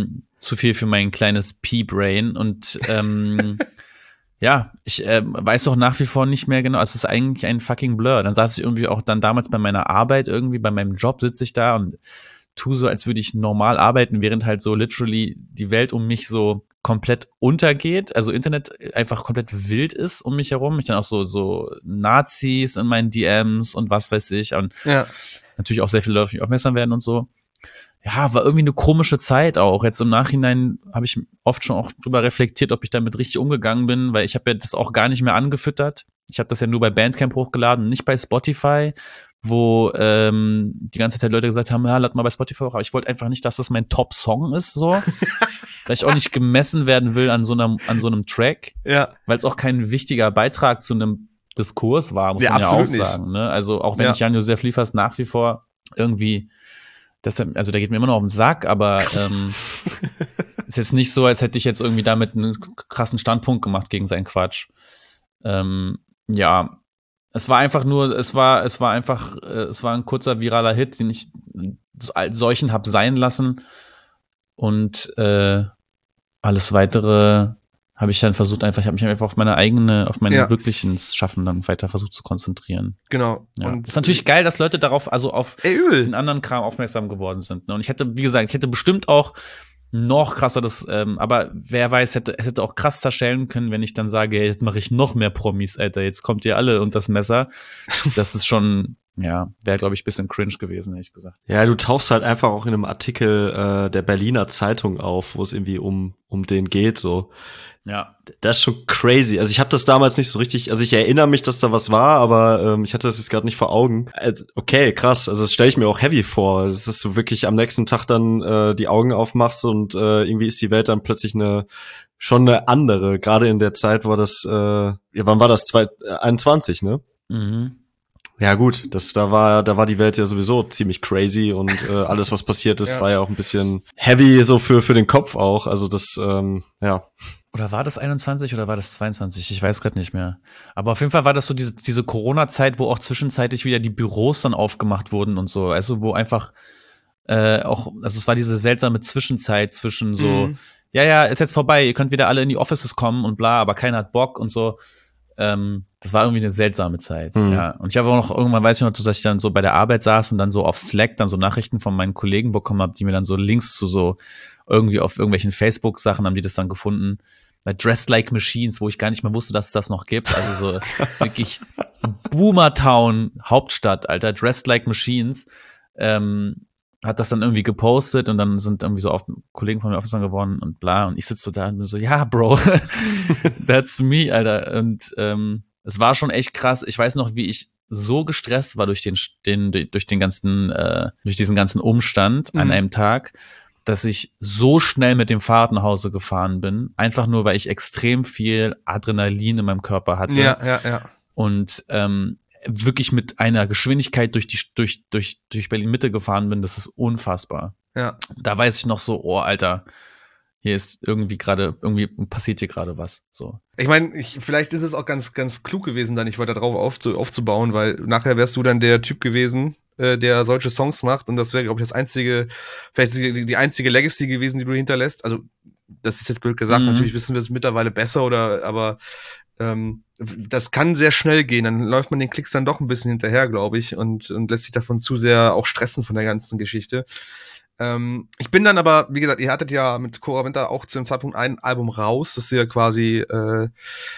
zu viel für mein kleines Pea-Brain und ähm, ja, ich äh, weiß doch nach wie vor nicht mehr genau, es ist eigentlich ein fucking Blur. Dann saß ich irgendwie auch dann damals bei meiner Arbeit irgendwie, bei meinem Job sitze ich da und tu so, als würde ich normal arbeiten, während halt so literally die Welt um mich so komplett untergeht, also Internet einfach komplett wild ist um mich herum. Ich dann auch so so Nazis in meinen D Ms und was weiß ich und Ja. natürlich auch sehr viele Leute auf mich aufmerksam werden und so. Ja, war irgendwie eine komische Zeit auch. Jetzt im Nachhinein habe ich oft schon auch drüber reflektiert, ob ich damit richtig umgegangen bin, weil ich habe ja das auch gar nicht mehr angefüttert. Ich habe das ja nur bei Bandcamp hochgeladen, nicht bei Spotify, wo ähm, die ganze Zeit Leute gesagt haben, ja, lad mal bei Spotify hoch. Aber ich wollte einfach nicht, dass das mein Top-Song ist, so. Weil ich auch nicht gemessen werden will an so einem, an so einem Track. Ja. Weil es auch kein wichtiger Beitrag zu einem Diskurs war, muss Ja, man ja auch absolut nicht. sagen. Ne? Also auch wenn Ja. ich Jan-Josef Liefers nach wie vor irgendwie, deshalb, also der geht mir immer noch auf den Sack, aber ähm, ist jetzt nicht so, als hätte ich jetzt irgendwie damit einen krassen Standpunkt gemacht gegen seinen Quatsch. Ähm, ja, es war einfach nur, es war, es war einfach, äh, es war ein kurzer viraler Hit, den ich als solchen hab sein lassen und äh, alles weitere habe ich dann versucht einfach, ich habe mich einfach auf meine eigene, auf mein Ja. wirkliches Schaffen dann weiter versucht zu konzentrieren. Genau. Ja. Und ist natürlich geil, dass Leute darauf, also auf ey, übel. den anderen Kram aufmerksam geworden sind. Ne? Und ich hätte, wie gesagt, ich hätte bestimmt auch noch krasser das, ähm, aber wer weiß, hätte, es hätte auch krass zerschellen können, wenn ich dann sage, hey, jetzt mache ich noch mehr Promis, Alter, jetzt kommt ihr alle unter das Messer. Das ist schon, ja, wäre, glaube ich, ein bisschen cringe gewesen, ehrlich gesagt. Ja, du tauchst halt einfach auch in einem Artikel äh, der Berliner Zeitung auf, wo es irgendwie um um den geht, so. Ja. Das ist schon crazy. Also ich habe das damals nicht so richtig, also ich erinnere mich, dass da was war, aber ähm, ich hatte das jetzt gerade nicht vor Augen. Also, okay, krass. Also das stelle ich mir auch heavy vor. Das ist so wirklich am nächsten Tag dann äh, die Augen aufmachst und äh, irgendwie ist die Welt dann plötzlich eine schon eine andere. Gerade in der Zeit war das, äh, ja, wann war das? zweitausendeinundzwanzig, ne? Mhm. Ja gut, das da war da war die Welt ja sowieso ziemlich crazy und äh, alles was passiert ist Ja. war ja auch ein bisschen heavy so für für den Kopf auch. Also das ähm, ja. Oder war das einundzwanzig oder war das zweiundzwanzig? Ich weiß gerade nicht mehr. Aber auf jeden Fall war das so diese, diese Corona-Zeit, wo auch zwischenzeitlich wieder die Büros dann aufgemacht wurden und so. Also wo einfach äh, auch, also es war diese seltsame Zwischenzeit zwischen so, Mhm. ja, ja, ist jetzt vorbei, ihr könnt wieder alle in die Offices kommen und bla, aber keiner hat Bock und so. Ähm, das war irgendwie eine seltsame Zeit. Mhm. Ja. Und ich habe auch noch, irgendwann weiß ich noch, dass ich dann so bei der Arbeit saß und dann so auf Slack dann so Nachrichten von meinen Kollegen bekommen habe, die mir dann so Links zu so irgendwie auf irgendwelchen Facebook-Sachen haben die das dann gefunden. Bei Dressed Like Machines, wo ich gar nicht mehr wusste, dass es das noch gibt. Also so wirklich Boomertown, Hauptstadt, Alter, Dressed Like Machines, ähm, hat das dann irgendwie gepostet und dann sind irgendwie so oft Kollegen von mir aufmerksam geworden und bla. Und ich sitze so da und bin so, ja, Bro, that's me, Alter. Und ähm, es war schon echt krass. Ich weiß noch, wie ich so gestresst war durch den, den durch den ganzen, äh, durch diesen ganzen Umstand an Mhm. einem Tag, dass ich so schnell mit dem Fahrrad nach Hause gefahren bin, einfach nur, weil ich extrem viel Adrenalin in meinem Körper hatte Ja, ja, ja. und ähm, wirklich mit einer Geschwindigkeit durch die durch durch durch Berlin Mitte gefahren bin, das ist unfassbar. Ja. Da weiß ich noch so, oh Alter, hier ist irgendwie gerade irgendwie passiert hier gerade was, so. Ich meine, ich, vielleicht ist es auch ganz, ganz klug gewesen, da nicht weiter drauf aufzu, aufzubauen, weil nachher wärst du dann der Typ gewesen, äh, der solche Songs macht und das wäre, glaube ich, das einzige, vielleicht die, die einzige Legacy gewesen, die du hinterlässt. Also, das ist jetzt blöd gesagt, Mhm. natürlich wissen wir es mittlerweile besser oder, aber ähm, das kann sehr schnell gehen, dann läuft man den Klicks dann doch ein bisschen hinterher, glaube ich, und, und lässt sich davon zu sehr auch stressen von der ganzen Geschichte. Ähm, ich bin dann aber, wie gesagt, ihr hattet ja mit Cora Winter auch zu dem Zeitpunkt ein Album raus, das ihr quasi äh,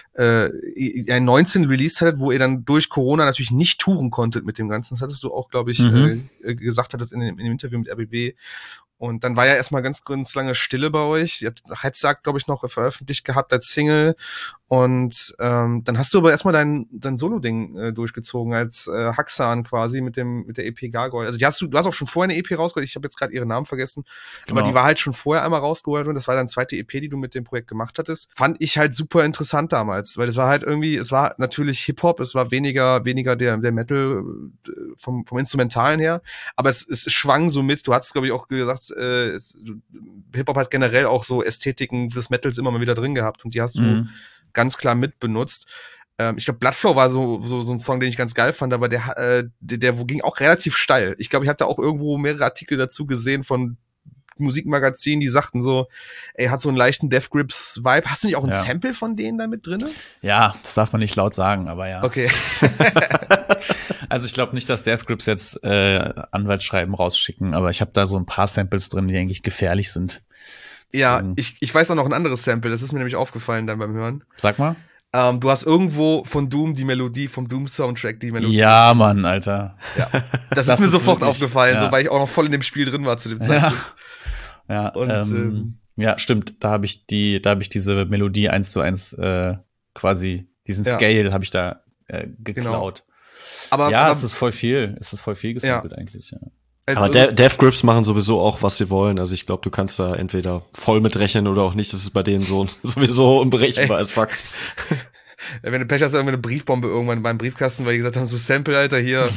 äh, ein neunzehn released hattet, wo ihr dann durch Corona natürlich nicht touren konntet mit dem Ganzen. Das hattest du auch, glaube ich, Mhm. äh, gesagt hattest in dem, in dem Interview mit R B B. Und dann war ja erstmal ganz, ganz lange Stille bei euch. Ihr habt Heizjagd, glaube ich, noch veröffentlicht gehabt als Single. Und ähm, dann hast du aber erstmal dein, dein Solo-Ding äh, durchgezogen als äh, Haxan quasi mit dem mit der E P Gargoyle. Also die hast du, du hast auch schon vorher eine E P rausgeholt. Ich habe jetzt gerade ihren Namen vergessen. Genau. Aber die war halt schon vorher einmal rausgeholt und das war dann zweite E P, die du mit dem Projekt gemacht hattest. Fand ich halt super interessant damals, weil es war halt irgendwie, es war natürlich Hip-Hop, es war weniger weniger der der Metal äh, vom vom Instrumentalen her, aber es, es schwang so mit. Du hast, glaube ich, auch gesagt, äh, es, Hip-Hop hat generell auch so Ästhetiken des Metals immer mal wieder drin gehabt und die hast du Mhm. ganz klar mitbenutzt. Ähm, ich glaube, Bloodflow war so, so so ein Song, den ich ganz geil fand, aber der äh, der, der ging auch relativ steil. Ich glaube, ich hatte auch irgendwo mehrere Artikel dazu gesehen von Musikmagazin, die sagten so, ey, hat so einen leichten Death Grips Vibe. Hast du nicht auch ein Ja. Sample von denen da mit drin? Ja, das darf man nicht laut sagen, aber ja. Okay. Also ich glaube nicht, dass Death Grips jetzt äh, Anwaltsschreiben rausschicken, aber ich habe da so ein paar Samples drin, die eigentlich gefährlich sind. Ja, Deswegen- ich, ich weiß auch noch ein anderes Sample, das ist mir nämlich aufgefallen dann beim Hören. Sag mal. Ähm, du hast irgendwo von Doom die Melodie, vom Doom-Soundtrack die Melodie. Ja, Mann, Alter. Das, das ist mir ist sofort wirklich- aufgefallen, ja. so, weil ich auch noch voll in dem Spiel drin war zu dem Ja, Zeitpunkt. ja, Und, ähm, ähm, ja, stimmt. Da habe ich die, da habe ich diese Melodie eins zu eins äh, quasi diesen Ja. Scale habe ich da äh, geklaut. Aber, ja, aber es ist voll viel. Es ist voll viel gesampelt eigentlich. Ja. also, Aber De Death Grips machen sowieso auch, was sie wollen. Also ich glaube, du kannst da entweder voll mitrechnen oder auch nicht. Das ist bei denen so sowieso unberechenbar Ey. as fuck. wenn du Pech hast, irgendwie eine Briefbombe irgendwann beim Briefkasten, weil die gesagt haben, so Sample, Alter, hier.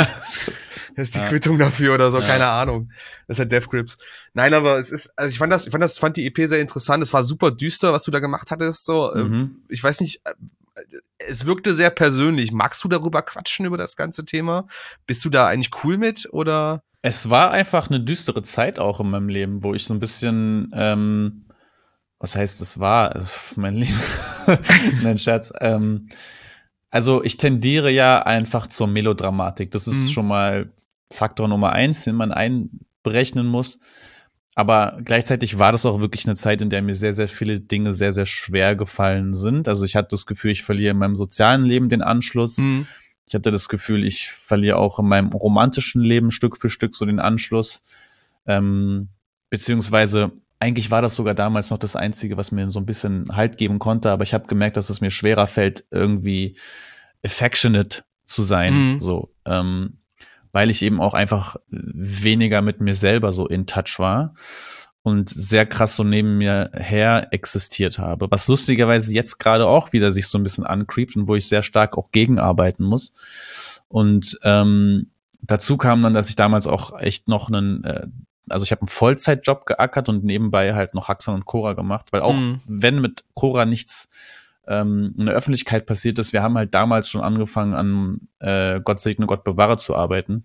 Das ist die Ja. Quittung dafür oder so, Ja. keine Ahnung. Das ist halt Death Grips. Nein, aber es ist, also ich fand das, ich fand das, fand die E P sehr interessant. Es war super düster, was du da gemacht hattest, so. Ähm, Mhm. Ich weiß nicht, äh, es wirkte sehr persönlich. Magst du darüber quatschen, über das ganze Thema? Bist du da eigentlich cool mit, oder? Es war einfach eine düstere Zeit auch in meinem Leben, wo ich so ein bisschen, ähm, was heißt es war, äh, mein Leben, nein, Scherz, ähm, also ich tendiere ja einfach zur Melodramatik. Das ist Mhm. schon mal Faktor Nummer eins, den man einberechnen muss. Aber gleichzeitig war das auch wirklich eine Zeit, in der mir sehr, sehr viele Dinge sehr, sehr schwer gefallen sind. Also ich hatte das Gefühl, ich verliere in meinem sozialen Leben den Anschluss. Mhm. Ich hatte das Gefühl, ich verliere auch in meinem romantischen Leben Stück für Stück so den Anschluss. Ähm, beziehungsweise, eigentlich war das sogar damals noch das Einzige, was mir so ein bisschen Halt geben konnte. Aber ich habe gemerkt, dass es mir schwerer fällt, irgendwie affectionate zu sein. Mhm. So, ähm, weil ich eben auch einfach weniger mit mir selber so in touch war und sehr krass so neben mir her existiert habe. Was lustigerweise jetzt gerade auch wieder sich so ein bisschen ancreept und wo ich sehr stark auch gegenarbeiten muss. Und ähm, dazu kam dann, dass ich damals auch echt noch einen, äh, also ich habe einen Vollzeitjob geackert und nebenbei halt noch Haxan und Cora gemacht, weil auch Mhm. wenn mit Cora nichts ähm, in der Öffentlichkeit passiert ist, wir haben halt damals schon angefangen an äh, Gott segne, Gott bewahre zu arbeiten.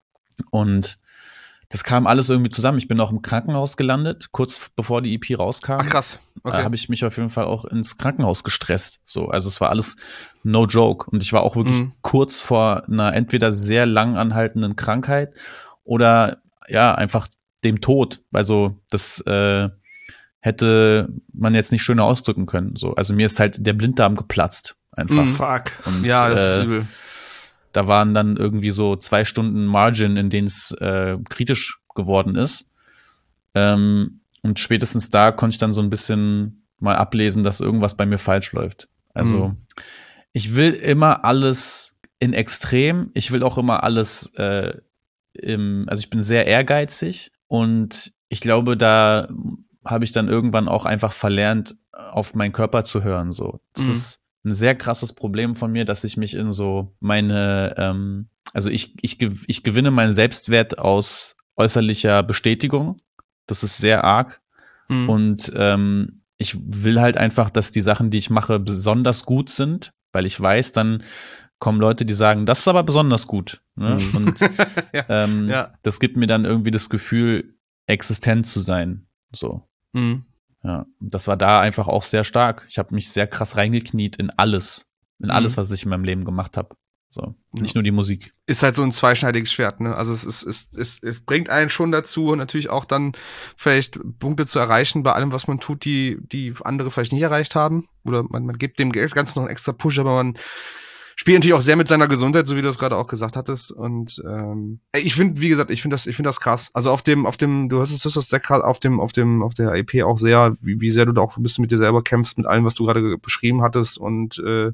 Und das kam alles irgendwie zusammen. Ich bin auch im Krankenhaus gelandet, kurz bevor die E P rauskam. Ach, krass. Da Okay. habe ich mich auf jeden Fall auch ins Krankenhaus gestresst. So, also es war alles no joke. Und ich war auch wirklich Mhm. kurz vor einer entweder sehr lang anhaltenden Krankheit oder ja, einfach dem Tod. Also das äh, hätte man jetzt nicht schöner ausdrücken können. So, also mir ist halt der Blinddarm geplatzt. Einfach. Mhm. Fuck. Und, Ja, das äh, ist übel. da waren dann irgendwie so zwei Stunden Margin, in denen es äh, kritisch geworden ist. Ähm, und spätestens da konnte ich dann so ein bisschen mal ablesen, dass irgendwas bei mir falsch läuft. Also Mhm. ich will immer alles in Extrem. Ich will auch immer alles äh, im, also ich bin sehr ehrgeizig und ich glaube, da habe ich dann irgendwann auch einfach verlernt, auf meinen Körper zu hören. So, das Mhm. ist ein sehr krasses Problem von mir, dass ich mich in so meine, ähm, also ich, ich, gew- ich gewinne meinen Selbstwert aus äußerlicher Bestätigung. Das ist sehr arg. Mhm. Und ähm, ich will halt einfach, dass die Sachen, die ich mache, besonders gut sind, weil ich weiß, dann kommen Leute, die sagen, das ist aber besonders gut. Ne? Mhm. Und Ja. ähm, Ja. das gibt mir dann irgendwie das Gefühl, existent zu sein. So. Mhm. Ja, das war da einfach auch sehr stark. Ich habe mich sehr krass reingekniet in alles, in alles, Mhm. was ich in meinem Leben gemacht habe. So, Ja. nicht nur die Musik. Ist halt so ein zweischneidiges Schwert, ne? Also es ist, es, es, es bringt einen schon dazu, natürlich auch dann vielleicht Punkte zu erreichen bei allem, was man tut, die, die andere vielleicht nicht erreicht haben. Oder man, man gibt dem Ganzen noch einen extra Push, aber man spielt natürlich auch sehr mit seiner Gesundheit, so wie du es gerade auch gesagt hattest. Und ähm, ich finde, wie gesagt, ich finde das, ich finde das krass. Also auf dem, auf dem, du hast es, du hast das sehr krass auf dem, auf dem, auf der E P auch sehr, wie, wie sehr du da auch ein bisschen mit dir selber kämpfst, mit allem, was du gerade beschrieben hattest und äh,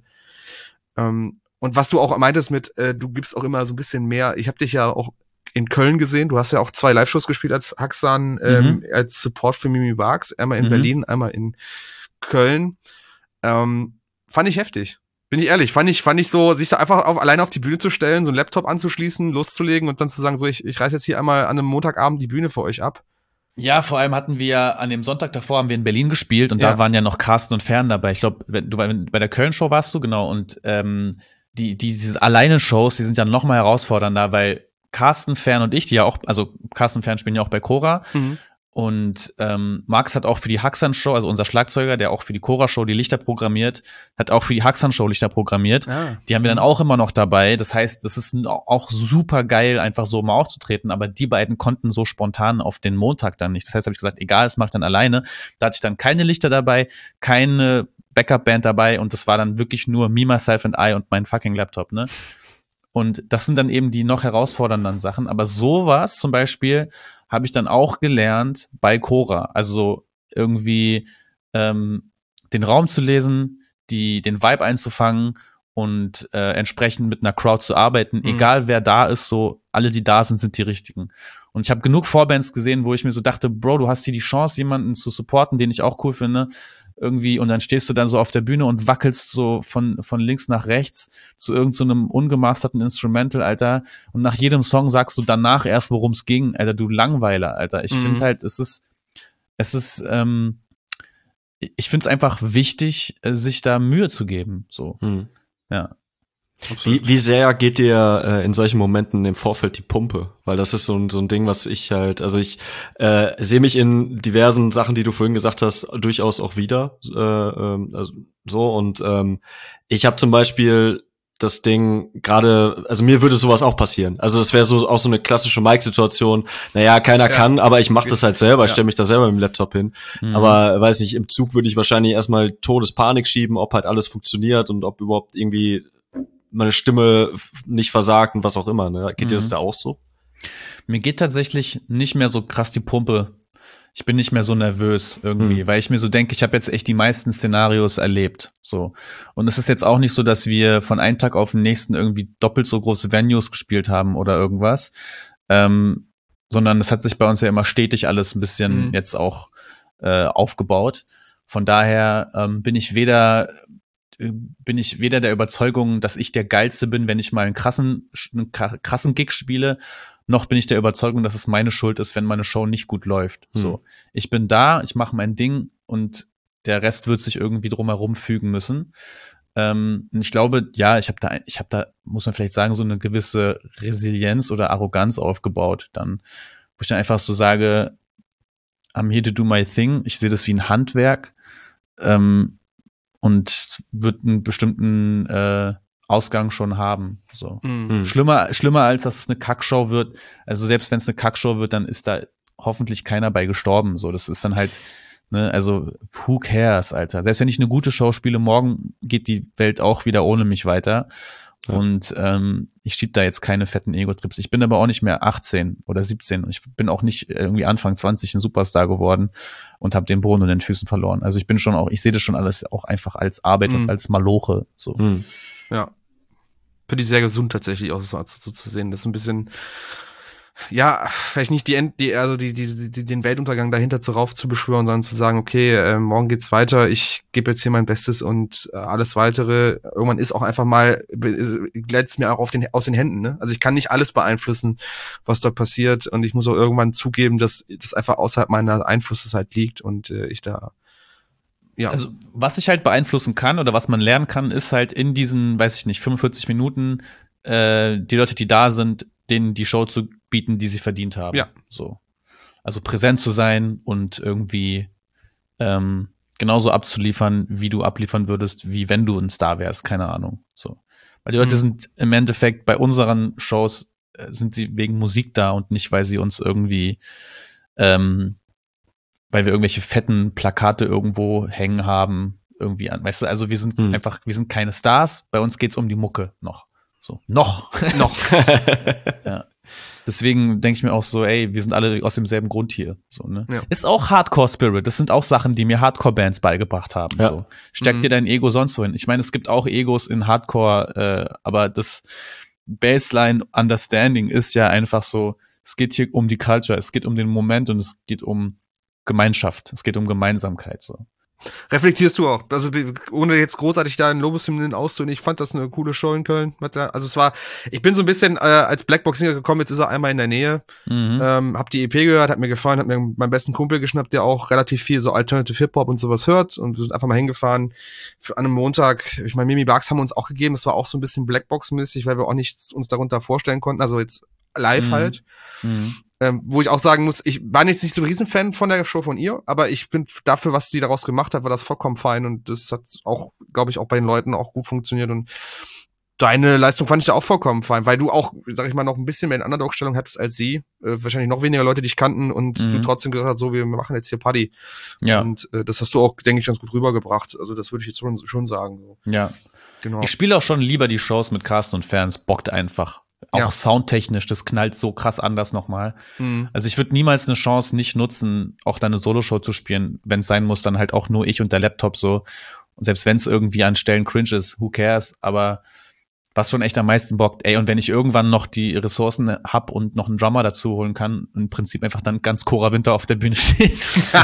ähm, und was du auch meintest mit, äh, du gibst auch immer so ein bisschen mehr. Ich habe dich ja auch in Köln gesehen. Du hast ja auch zwei Live-Shows gespielt als Haxan, ähm, Mhm. als Support für Mimi Barks. Einmal in Mhm. Berlin, einmal in Köln. Ähm, fand ich heftig. Bin ich ehrlich, fand ich, fand ich so, sich da einfach auf, alleine auf die Bühne zu stellen, so einen Laptop anzuschließen, loszulegen und dann zu sagen, so, ich, ich reiß jetzt hier einmal an einem Montagabend die Bühne für euch ab. Ja, vor allem hatten wir ja an dem Sonntag davor haben wir in Berlin gespielt und Ja. da waren ja noch Carsten und Fern dabei. Ich glaube, du bei, bei der Köln-Show warst du, genau. Und ähm, die, die, diese Alleine-Shows, die sind ja noch mal herausfordernder, weil Carsten, Fern und ich, die ja auch, also Carsten und Fern spielen ja auch bei Cora. Mhm. Und ähm, Max hat auch für die Haxan-Show, also unser Schlagzeuger, der auch für die Cora-Show die Lichter programmiert, hat auch für die Haxan-Show Lichter programmiert. Ah. Die haben wir dann auch immer noch dabei. Das heißt, das ist auch super geil, einfach so mal aufzutreten. Aber die beiden konnten so spontan auf den Montag dann nicht. Das heißt, habe ich gesagt, egal, das mache ich dann alleine. Da hatte ich dann keine Lichter dabei, keine Backup-Band dabei und das war dann wirklich nur Me, Myself and I und mein fucking Laptop, ne? Und das sind dann eben die noch herausfordernden Sachen. Aber sowas zum Beispiel habe ich dann auch gelernt bei Cora. Also so irgendwie ähm, den Raum zu lesen, die, den Vibe einzufangen und äh, entsprechend mit einer Crowd zu arbeiten. Mhm. Egal wer da ist, so alle, die da sind, sind die richtigen. Und ich habe genug Vorbands gesehen, wo ich mir so dachte, Bro, du hast hier die Chance, jemanden zu supporten, den ich auch cool finde. Irgendwie, und dann stehst du dann so auf der Bühne und wackelst so von, von links nach rechts zu irgendeinem so ungemasterten Instrumental, Alter. Und nach jedem Song sagst du danach erst, worum es ging. Alter, du Langweiler, Alter. Ich mhm. finde halt, es ist, es ist, ähm, ich finde es einfach wichtig, sich da Mühe zu geben, so. Mhm. Ja. Wie, wie sehr geht dir äh, in solchen Momenten im Vorfeld die Pumpe? Weil das ist so ein, so ein Ding, was ich halt, also ich äh, sehe mich in diversen Sachen, die du vorhin gesagt hast, durchaus auch wieder. Äh, ähm, also so und ähm, ich habe zum Beispiel das Ding gerade, also mir würde sowas auch passieren. Also das wäre so auch so eine klassische Mic-Situation. Naja, keiner ja. kann, aber ich mache das halt selber. Ich stelle mich da selber mit dem Laptop hin. Mhm. Aber weiß nicht, im Zug würde ich wahrscheinlich erstmal Todespanik schieben, ob halt alles funktioniert und ob überhaupt irgendwie meine Stimme nicht versagt und was auch immer. Ne? Geht mhm. dir das da auch so? Mir geht tatsächlich nicht mehr so krass die Pumpe. Ich bin nicht mehr so nervös irgendwie, mhm. weil ich mir so denke, ich habe jetzt echt die meisten Szenarios erlebt. So. Und es ist jetzt auch nicht so, dass wir von einem Tag auf den nächsten irgendwie doppelt so große Venues gespielt haben oder irgendwas. Ähm, sondern es hat sich bei uns ja immer stetig alles ein bisschen mhm. jetzt auch äh, aufgebaut. Von daher ähm, bin ich weder bin ich weder der Überzeugung, dass ich der Geilste bin, wenn ich mal einen krassen, einen krassen Gig spiele, noch bin ich der Überzeugung, dass es meine Schuld ist, wenn meine Show nicht gut läuft. Hm. So, ich bin da, ich mache mein Ding und der Rest wird sich irgendwie drumherum fügen müssen. Ähm, und ich glaube, ja, ich habe da, ich habe da, muss man vielleicht sagen, so eine gewisse Resilienz oder Arroganz aufgebaut, dann, wo ich dann einfach so sage, I'm here to do my thing. Ich sehe das wie ein Handwerk. Ähm, und wird einen bestimmten äh, Ausgang schon haben. So. Mhm. Schlimmer, schlimmer als dass es eine Kackshow wird. Also selbst wenn es eine Kackshow wird, dann ist da hoffentlich keiner bei gestorben. So, das ist dann halt, ne, also who cares, Alter. Selbst wenn ich eine gute Show spiele, morgen geht die Welt auch wieder ohne mich weiter. Ja. Und ähm, ich schieb da jetzt keine fetten Ego-Trips. Ich bin aber auch nicht mehr achtzehn oder siebzehn und ich bin auch nicht irgendwie Anfang zwanzig ein Superstar geworden und habe den Boden unter den Füßen verloren. Also ich bin schon auch, ich sehe das schon alles auch einfach als Arbeit mhm. und als Maloche. So. Mhm. Ja. Finde ich sehr gesund tatsächlich auch so, so zu sehen. Das ist ein bisschen, ja, vielleicht nicht die, End, die also die, die, die, den Weltuntergang dahinter zu rauf zu beschwören, sondern zu sagen, okay, äh, morgen geht's weiter, ich gebe jetzt hier mein Bestes und äh, alles weitere, irgendwann ist auch einfach mal, gleitet mir auch auf den, aus den Händen, ne? Also ich kann nicht alles beeinflussen, was dort passiert und ich muss auch irgendwann zugeben, dass das einfach außerhalb meiner Einflusses halt liegt und äh, ich da, ja. Also was ich halt beeinflussen kann oder was man lernen kann, ist halt in diesen, weiß ich nicht, fünfundvierzig Minuten äh, die Leute, die da sind, denen die Show zu bieten, die sie verdient haben. Ja. So. Also präsent zu sein und irgendwie ähm, genauso abzuliefern, wie du abliefern würdest, wie wenn du ein Star wärst, keine Ahnung. So. Weil die Leute mhm. sind im Endeffekt bei unseren Shows äh, sind sie wegen Musik da und nicht, weil sie uns irgendwie ähm, weil wir irgendwelche fetten Plakate irgendwo hängen haben, irgendwie an. Weißt du, also wir sind mhm. einfach, wir sind keine Stars, bei uns geht's um die Mucke noch. So, noch, noch. Ja. Deswegen denke ich mir auch so, ey, wir sind alle aus demselben Grund hier. So, ne? Ja. Ist auch Hardcore-Spirit. Das sind auch Sachen, die mir Hardcore-Bands beigebracht haben. Ja. So. Steck mhm. dir dein Ego sonst wohin. Ich meine, es gibt auch Egos in Hardcore, äh, aber das Baseline-Understanding ist ja einfach so, es geht hier um die Culture, es geht um den Moment und es geht um Gemeinschaft. Es geht um Gemeinsamkeit. So. Reflektierst du auch? Also ohne jetzt großartig da in Lobeshymnen auszunehmen, ich fand das eine coole Show in Köln. Also es war, ich bin so ein bisschen äh, als Blackbox-Singer gekommen, jetzt ist er einmal in der Nähe. Mhm. Ähm, hab die E P gehört, hat mir gefallen, hat mir meinen besten Kumpel geschnappt, der auch relativ viel so Alternative Hip-Hop und sowas hört und wir sind einfach mal hingefahren für, an einem Montag. Ich meine, Mimi Bugs haben wir uns auch gegeben, das war auch so ein bisschen Blackbox-mäßig, weil wir auch nicht uns darunter vorstellen konnten, also jetzt live Mhm. halt. Mhm. Ähm, wo ich auch sagen muss, ich war jetzt nicht so ein Riesenfan von der Show von ihr, aber ich bin dafür, was sie daraus gemacht hat, war das vollkommen fein und das hat auch, glaube ich, auch bei den Leuten auch gut funktioniert und deine Leistung fand ich da auch vollkommen fein, weil du auch, sag ich mal, noch ein bisschen mehr in Underdog-Stellung hattest als sie, äh, wahrscheinlich noch weniger Leute dich kannten und Mhm. du trotzdem gesagt hast, so, wir machen jetzt hier Party. Ja, Und äh, das hast du auch, denke ich, ganz gut rübergebracht. Also das würde ich jetzt schon, schon sagen. So. ja. Genau. Ich spiele auch schon lieber die Shows mit Carsten und Fans, bockt einfach. Auch Ja. soundtechnisch, das knallt so krass anders nochmal. Mhm. Also ich würde niemals eine Chance nicht nutzen, auch deine Solo-Show zu spielen. Wenn es sein muss, dann halt auch nur ich und der Laptop so. Und selbst wenn es irgendwie an Stellen cringe ist, who cares? Aber was schon echt am meisten bockt, ey, und wenn ich irgendwann noch die Ressourcen hab und noch einen Drummer dazu holen kann, im Prinzip einfach dann ganz Cora Winter auf der Bühne stehen.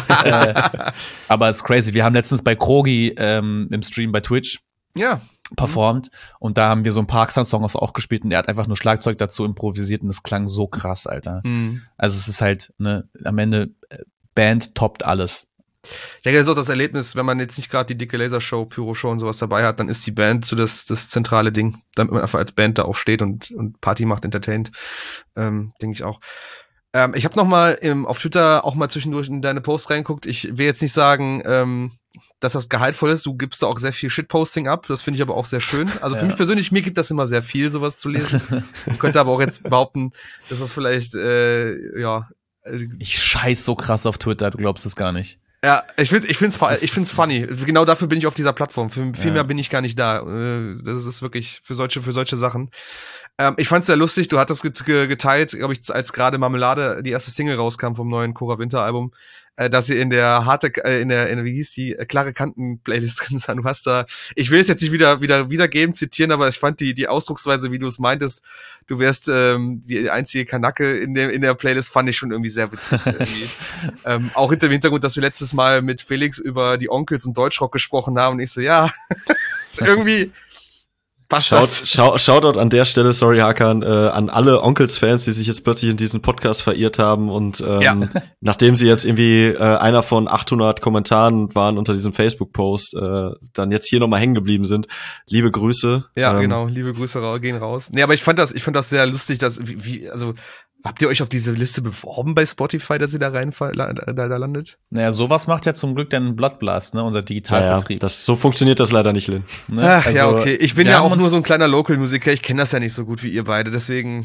äh, aber es ist crazy. Wir haben letztens bei Krogi ähm, im Stream bei Twitch Ja. performt und da haben wir so ein paar Axan-Songs auch gespielt und er hat einfach nur Schlagzeug dazu improvisiert und das klang so krass, Alter. Mhm. Also es ist halt, ne, am Ende äh, Band toppt alles. Ich denke, das ist auch das Erlebnis, wenn man jetzt nicht gerade die dicke Lasershow, Pyro-Show und sowas dabei hat, dann ist die Band so das, das zentrale Ding, damit man einfach als Band da auch steht und, und Party macht, entertaint, ähm, denke ich auch. Ähm, ich habe noch mal im, auf Twitter auch mal zwischendurch in deine Posts reingeguckt. Ich will jetzt nicht sagen, ähm, dass das gehaltvoll ist. Du gibst da auch sehr viel Shitposting ab. Das finde ich aber auch sehr schön. Also für Ja. mich persönlich, mir gibt das immer sehr viel, sowas zu lesen. Ich könnte aber auch jetzt behaupten, dass das vielleicht, äh, ja, äh, Ich scheiß so krass auf Twitter, du glaubst es gar nicht. ja, ich finde ich find's, Das ich find's ist- funny. Genau dafür bin ich auf dieser Plattform. Für viel Ja. mehr bin ich gar nicht da. Äh, Das ist wirklich für solche, für solche Sachen. Ähm, ich fand's sehr lustig. Du hattest get- ge- geteilt, glaube ich, als gerade Marmelade die erste Single rauskam vom neuen Cora Winter Album, äh, dass sie in der harte, äh, in der, in der, wie hieß die, äh, klare Kanten Playlist drin sind. Du hast da, ich will es jetzt nicht wieder, wieder, wiedergeben, zitieren, aber ich fand die, die Ausdrucksweise, wie du es meintest, du wärst, ähm, die einzige Kanacke in der, in der Playlist, fand ich schon irgendwie sehr witzig. irgendwie. ähm, auch hinter dem Hintergrund, dass wir letztes Mal mit Felix über die Onkels und Deutschrock gesprochen haben und ich so, ja, ist irgendwie, passt Shout, das. schau, Shoutout an der Stelle, sorry Hakan, äh, an alle Onkels-Fans, die sich jetzt plötzlich in diesen Podcast verirrt haben und ähm, Ja. nachdem sie jetzt irgendwie äh, einer von achthundert Kommentaren waren unter diesem Facebook-Post, äh, dann jetzt hier nochmal hängen geblieben sind. Liebe Grüße. Ja, ähm, genau, liebe Grüße ra- gehen raus. Nee, aber ich fand das, ich fand das sehr lustig, dass, wie, wie also, habt ihr euch auf diese Liste beworben bei Spotify, dass ihr da rein, da, da landet? Naja, sowas macht ja zum Glück dann Bloodblast, ne, unser Ja, ja, Digitalvertrieb. das, so funktioniert das leider nicht, Lin. Ne? Ach ja, Also, okay. Ich bin wir ja haben auch uns, nur so ein kleiner Local-Musiker. Ich kenne das ja nicht so gut wie ihr beide. Deswegen.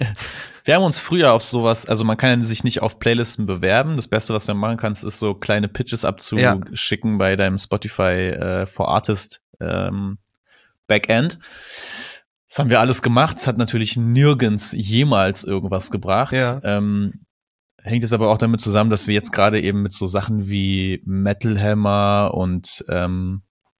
Wir haben uns früher auf sowas, also man kann sich nicht auf Playlisten bewerben. Das Beste, was du machen kannst, ist so kleine Pitches abzuschicken bei deinem Spotify äh, for Artist ähm, Backend. Das haben wir alles gemacht. Es hat natürlich nirgends jemals irgendwas gebracht. Ja. Ähm, hängt es aber auch damit zusammen, dass wir jetzt gerade eben mit so Sachen wie Metal Hammer und ähm,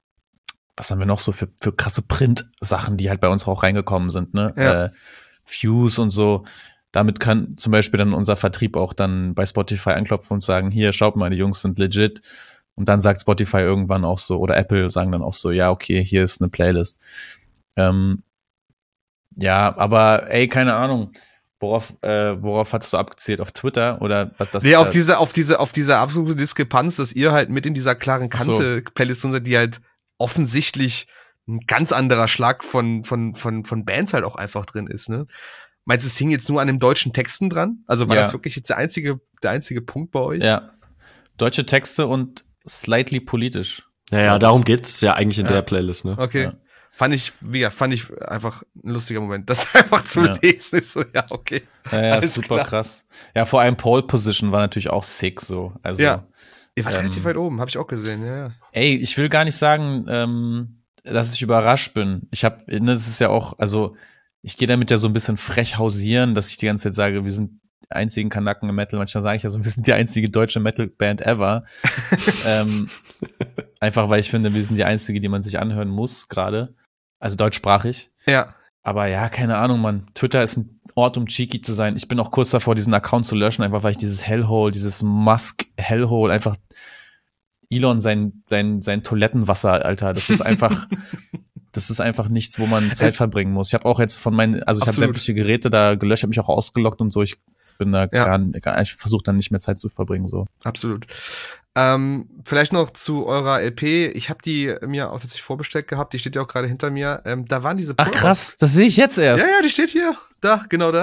was haben wir noch so für, für krasse Print-Sachen, die halt bei uns auch reingekommen sind, ne? Ja. Äh, Fuse und so. Damit kann zum Beispiel dann unser Vertrieb auch dann bei Spotify anklopfen und sagen, hier, schaut mal, die Jungs sind legit. Und dann sagt Spotify irgendwann auch so, oder Apple sagen dann auch so, ja, okay, hier ist eine Playlist. Ähm, ja, aber ey, keine Ahnung. Worauf, äh, worauf hattest du abgezählt? Auf Twitter oder was das? Nee, auf äh, diese, auf diese, auf diese absolute Diskrepanz, dass ihr halt mit in dieser klaren Ach so. Kante Playlist drin seid, die halt offensichtlich ein ganz anderer Schlag von, von, von, von Bands halt auch einfach drin ist, ne? Meinst du, es hing jetzt nur an den deutschen Texten dran? Also war Ja. das wirklich jetzt der einzige, der einzige Punkt bei euch? Ja. Deutsche Texte und slightly politisch. Naja, darum geht's ja eigentlich in Ja. der Playlist, ne? Okay. Ja. Fand ich, wie gesagt, fand ich einfach ein lustiger Moment. Das einfach zu Ja. lesen ist so, ja, okay. Ja, ja, Alles super klar. krass. Ja, vor allem Pole Position war natürlich auch sick so. Also, Ja. Ihr wart Ähm, relativ weit oben, habe ich auch gesehen, ja, ja. ey, ich will gar nicht sagen, ähm, dass ich überrascht bin. Ich habe, ne, das ist ja auch, also ich gehe damit ja so ein bisschen frech hausieren, dass ich die ganze Zeit sage, wir sind die einzigen Kanaken im Metal. Manchmal sage ich ja so, wir sind die einzige deutsche Metal-Band ever. ähm, einfach, weil ich finde, wir sind die einzige, die man sich anhören muss gerade. Also deutschsprachig. Ja. Aber ja, keine Ahnung, Mann. Twitter ist ein Ort, um cheeky zu sein. Ich bin auch kurz davor, diesen Account zu löschen, einfach weil ich dieses Hellhole, dieses Musk-Hellhole, einfach Elon sein, sein, sein Toilettenwasser, Alter. Das ist einfach, das ist einfach nichts, wo man Zeit verbringen muss. Ich habe auch jetzt von meinen, also ich habe Absolut. sämtliche Geräte da gelöscht, habe mich auch ausgeloggt und so. Ich bin da Ja. gar, gar ich versuche dann nicht mehr Zeit zu verbringen, so. Absolut. Ähm, vielleicht noch zu eurer L P. Ich habe die mir auch tatsächlich vorbestellt gehabt. Die steht ja auch gerade hinter mir. Ähm, da waren diese Ach krass, das sehe ich jetzt Ja, erst. ja, die steht hier. Da, genau da.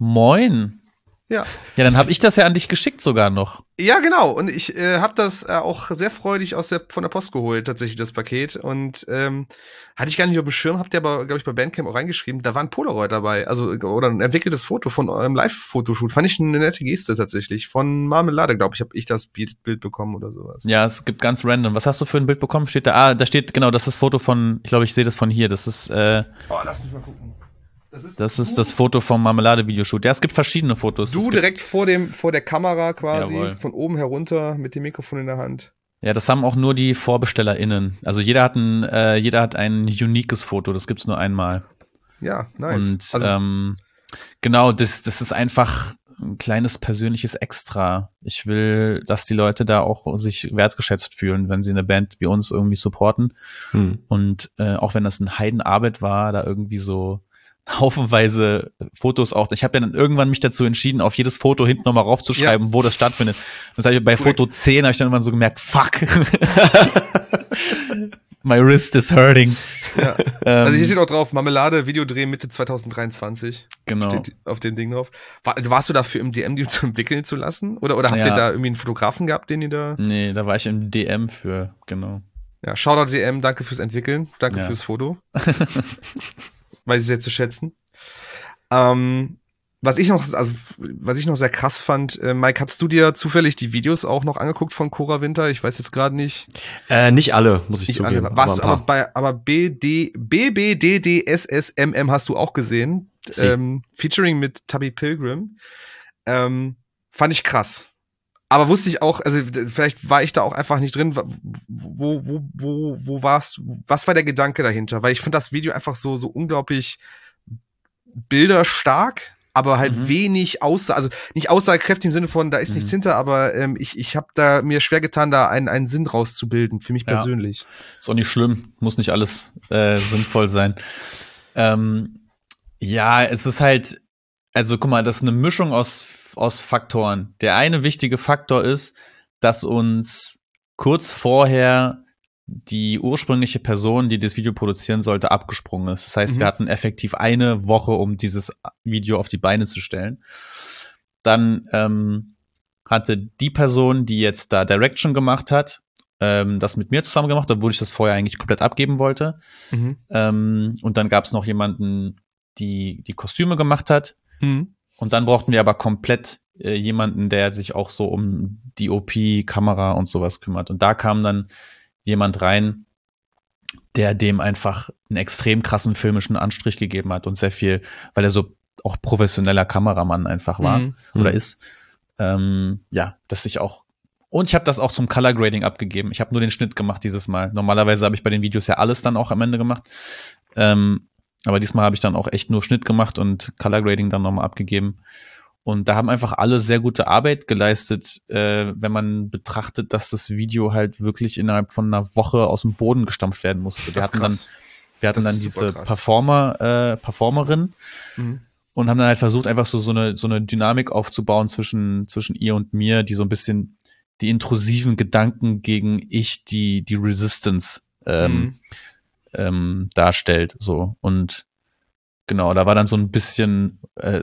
Moin. Ja. Ja, dann habe ich das ja an dich geschickt sogar noch. Ja, genau. Und ich äh, habe das äh, auch sehr freudig aus der, von der Post geholt, tatsächlich, das Paket. Und ähm, hatte ich gar nicht auf dem Schirm, habt ihr aber, glaube ich, bei Bandcamp auch reingeschrieben, da war ein Polaroid dabei. Also, oder ein entwickeltes Foto von eurem Live-Fotoshoot. Fand ich eine nette Geste tatsächlich. Von Marmelade, glaube ich, habe ich das Bild, Bild bekommen oder sowas. Ja, es gibt ganz random. Was hast du für ein Bild bekommen? Steht da, ah, da steht, genau, das ist das Foto von, ich glaube, ich sehe das von hier. Das ist, äh, Oh, lass mich mal gucken. Das ist, das, ist das Foto vom Marmelade-Videoshoot. Ja, es gibt verschiedene Fotos. Du es direkt vor dem, vor der Kamera quasi, Jawohl. von oben herunter mit dem Mikrofon in der Hand. Ja, das haben auch nur die VorbestellerInnen. Also jeder hat ein, äh, jeder hat ein uniques Foto, das gibt's nur einmal. Ja, nice. Und also, ähm, genau, das, das ist einfach ein kleines persönliches Extra. Ich will, dass die Leute da auch sich wertgeschätzt fühlen, wenn sie eine Band wie uns irgendwie supporten. Hm. Und äh, auch wenn das eine Heidenarbeit war, da irgendwie so haufenweise Fotos auch. Ich habe ja dann irgendwann mich dazu entschieden, auf jedes Foto hinten nochmal raufzuschreiben, ja. wo das stattfindet. Das habe ich bei Foto zehn habe ich dann irgendwann so gemerkt, fuck. My wrist is hurting. Ja. Ähm, also hier steht auch drauf, Marmelade, Videodreh Mitte zwanzig dreiundzwanzig. Genau. Steht auf dem Ding drauf. War, warst du dafür im D M, die zu entwickeln zu lassen? Oder, oder habt ja. ihr da irgendwie einen Fotografen gehabt, den ihr da... Nee, da war ich im D M für, genau. Ja, Shoutout D M, danke fürs Entwickeln, danke ja. fürs Foto. Weiß ich sehr zu schätzen. Ähm, was ich noch, also was ich noch sehr krass fand, äh, Mike, hast du dir zufällig die Videos auch noch angeguckt von Cora Winter? Ich weiß jetzt gerade nicht. Äh, nicht alle, muss ich nicht zugeben. Alle. Was, aber, aber, bei, aber B D, B B D D S S M M hast du auch gesehen. Ähm, featuring mit Tubby Pilgrim. Ähm, fand ich krass. Aber wusste ich auch, also vielleicht war ich da auch einfach nicht drin, wo, wo, wo, wo war's, was war der Gedanke dahinter? Weil ich fand das Video einfach so, so unglaublich bilderstark, aber halt mhm. wenig aussage, also nicht aussagekräftig im Sinne von, da ist mhm. nichts hinter, aber ähm, ich, ich habe da mir schwer getan, da einen, einen Sinn rauszubilden, für mich persönlich. Ja. Ist auch nicht schlimm, muss nicht alles äh, sinnvoll sein. Ähm, ja, es ist halt, also guck mal, das ist eine Mischung aus aus Faktoren. Der eine wichtige Faktor ist, dass uns kurz vorher die ursprüngliche Person, die das Video produzieren sollte, abgesprungen ist. Das heißt, mhm. wir hatten effektiv eine Woche, um dieses Video auf die Beine zu stellen. Dann ähm, hatte die Person, die jetzt da Direction gemacht hat, ähm, das mit mir zusammen gemacht, obwohl ich das vorher eigentlich komplett abgeben wollte. Mhm. Ähm, und dann gab es noch jemanden, die die Kostüme gemacht hat. Mhm. Und dann brauchten wir aber komplett äh, jemanden, der sich auch so um die O P, Kamera und sowas kümmert. Und da kam dann jemand rein, der dem einfach einen extrem krassen filmischen Anstrich gegeben hat und sehr viel, weil er so auch professioneller Kameramann einfach war mhm. oder ist. Ähm, ja, dass ich auch und ich habe das auch zum Color Grading abgegeben. Ich habe nur den Schnitt gemacht dieses Mal. Normalerweise habe ich bei den Videos ja alles dann auch am Ende gemacht. Ähm, Aber diesmal habe ich dann auch echt nur Schnitt gemacht und Color Grading dann nochmal abgegeben. Und da haben einfach alle sehr gute Arbeit geleistet, äh, wenn man betrachtet, dass das Video halt wirklich innerhalb von einer Woche aus dem Boden gestampft werden musste. Wir hatten dann, wir hatten dann diese Performer, äh, Performerin mhm. und haben dann halt versucht, einfach so, so eine, so eine Dynamik aufzubauen zwischen, zwischen ihr und mir, die so ein bisschen die intrusiven Gedanken gegen ich, die, die Resistance, ähm, mhm. Ähm, darstellt, so. Und genau, da war dann so ein bisschen äh,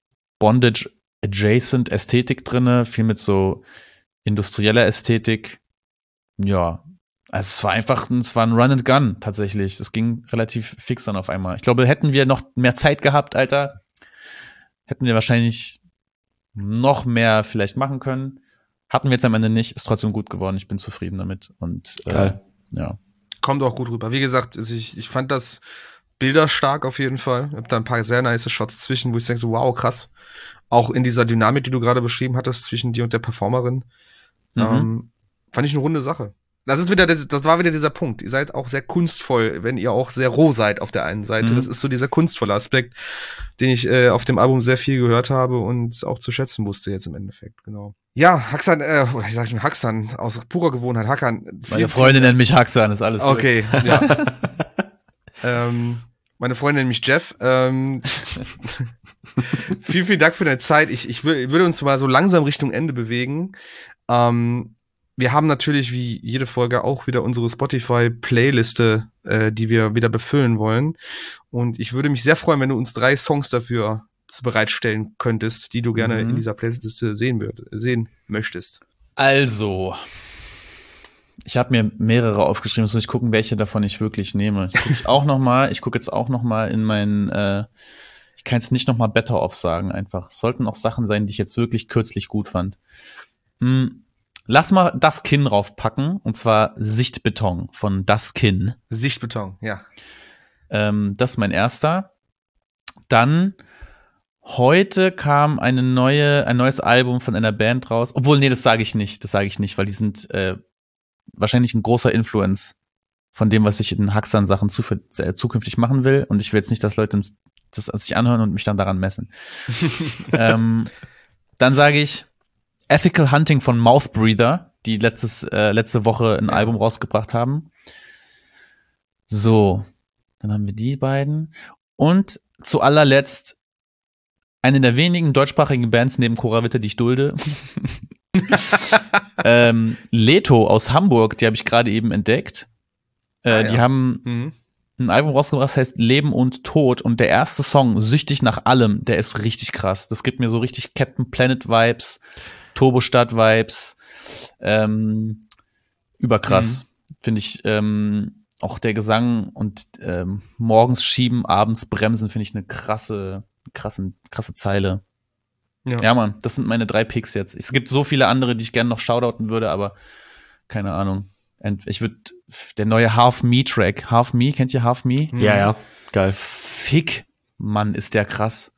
Bondage-adjacent Ästhetik drinne, viel mit so industrieller Ästhetik. Ja, also es war einfach, es war ein Run and Gun tatsächlich. Es ging relativ fix dann auf einmal. Ich glaube, hätten wir noch mehr Zeit gehabt, Alter, hätten wir wahrscheinlich noch mehr vielleicht machen können. Hatten wir jetzt am Ende nicht, ist trotzdem gut geworden. Ich bin zufrieden damit. Und äh, ja. Kommt auch gut rüber. Wie gesagt, ich, ich fand das bilderstark auf jeden Fall. Ich hab da ein paar sehr nice Shots zwischen, wo ich denke so, wow, krass. Auch in dieser Dynamik, die du gerade beschrieben hattest, zwischen dir und der Performerin. Mhm. Ähm, fand ich eine runde Sache. Das ist wieder, das war wieder dieser Punkt. Ihr seid auch sehr kunstvoll, wenn ihr auch sehr roh seid auf der einen Seite. Mhm. Das ist so dieser kunstvolle Aspekt, den ich äh, auf dem Album sehr viel gehört habe und auch zu schätzen wusste jetzt im Endeffekt, genau. Ja, Haxan, äh, ich sag schon Haxan, aus purer Gewohnheit, Hakan. Meine Freundin nennt mich Haxan, ist alles okay, gut. Ja. ähm, meine Freundin nennt mich Jeff. Ähm, vielen, vielen Dank für deine Zeit. Ich, ich würde uns mal so langsam Richtung Ende bewegen. Ähm, Wir haben natürlich wie jede Folge auch wieder unsere Spotify-Playliste, äh, die wir wieder befüllen wollen. Und ich würde mich sehr freuen, wenn du uns drei Songs dafür bereitstellen könntest, die du gerne Mhm. in dieser Playliste sehen würd, sehen möchtest. Also, ich habe mir mehrere aufgeschrieben, muss ich gucken, welche davon ich wirklich nehme. Ich gucke auch noch mal, ich gucke jetzt auch noch mal in meinen, äh, ich kann jetzt nicht noch mal Better Off sagen einfach. Es sollten auch Sachen sein, die ich jetzt wirklich kürzlich gut fand. Hm, lass mal das Kinn raufpacken, und zwar Sichtbeton von Das Kinn. Sichtbeton, ja. Ähm, das ist mein erster. Dann heute kam eine neue, ein neues Album von einer Band raus. Obwohl, nee, das sage ich nicht. Das sage ich nicht, weil die sind äh, wahrscheinlich ein großer Influence von dem, was ich in Haxan-Sachen zu, äh, zukünftig machen will. Und ich will jetzt nicht, dass Leute das sich anhören und mich dann daran messen. ähm, dann sage ich Ethical Hunting von Mouth Breather, die letztes, äh, letzte Woche ein Ja. Album rausgebracht haben. So, dann haben wir die beiden. Und zu allerletzt eine der wenigen deutschsprachigen Bands neben Chorawitte, die ich dulde. ähm, Leto aus Hamburg, die habe ich gerade eben entdeckt. Äh, Ah, ja. Die haben Mhm. ein Album rausgebracht, das heißt Leben und Tod. Und der erste Song, Süchtig nach allem, der ist richtig krass. Das gibt mir so richtig Captain Planet Vibes, Turbostadt Vibes. Ähm, überkrass. Finde ich, ähm, auch der Gesang und ähm, morgens schieben, abends bremsen, finde ich eine krasse, krasse, krasse Zeile. Ja. Ja, Mann, das sind meine drei Picks jetzt. Es gibt so viele andere, die ich gerne noch shoutouten würde, aber keine Ahnung. Ent- Ich würde, der neue Half Me Track, Half Me, kennt ihr Half Me? Mhm. Ja, ja, geil. Fick, Mann, ist der krass.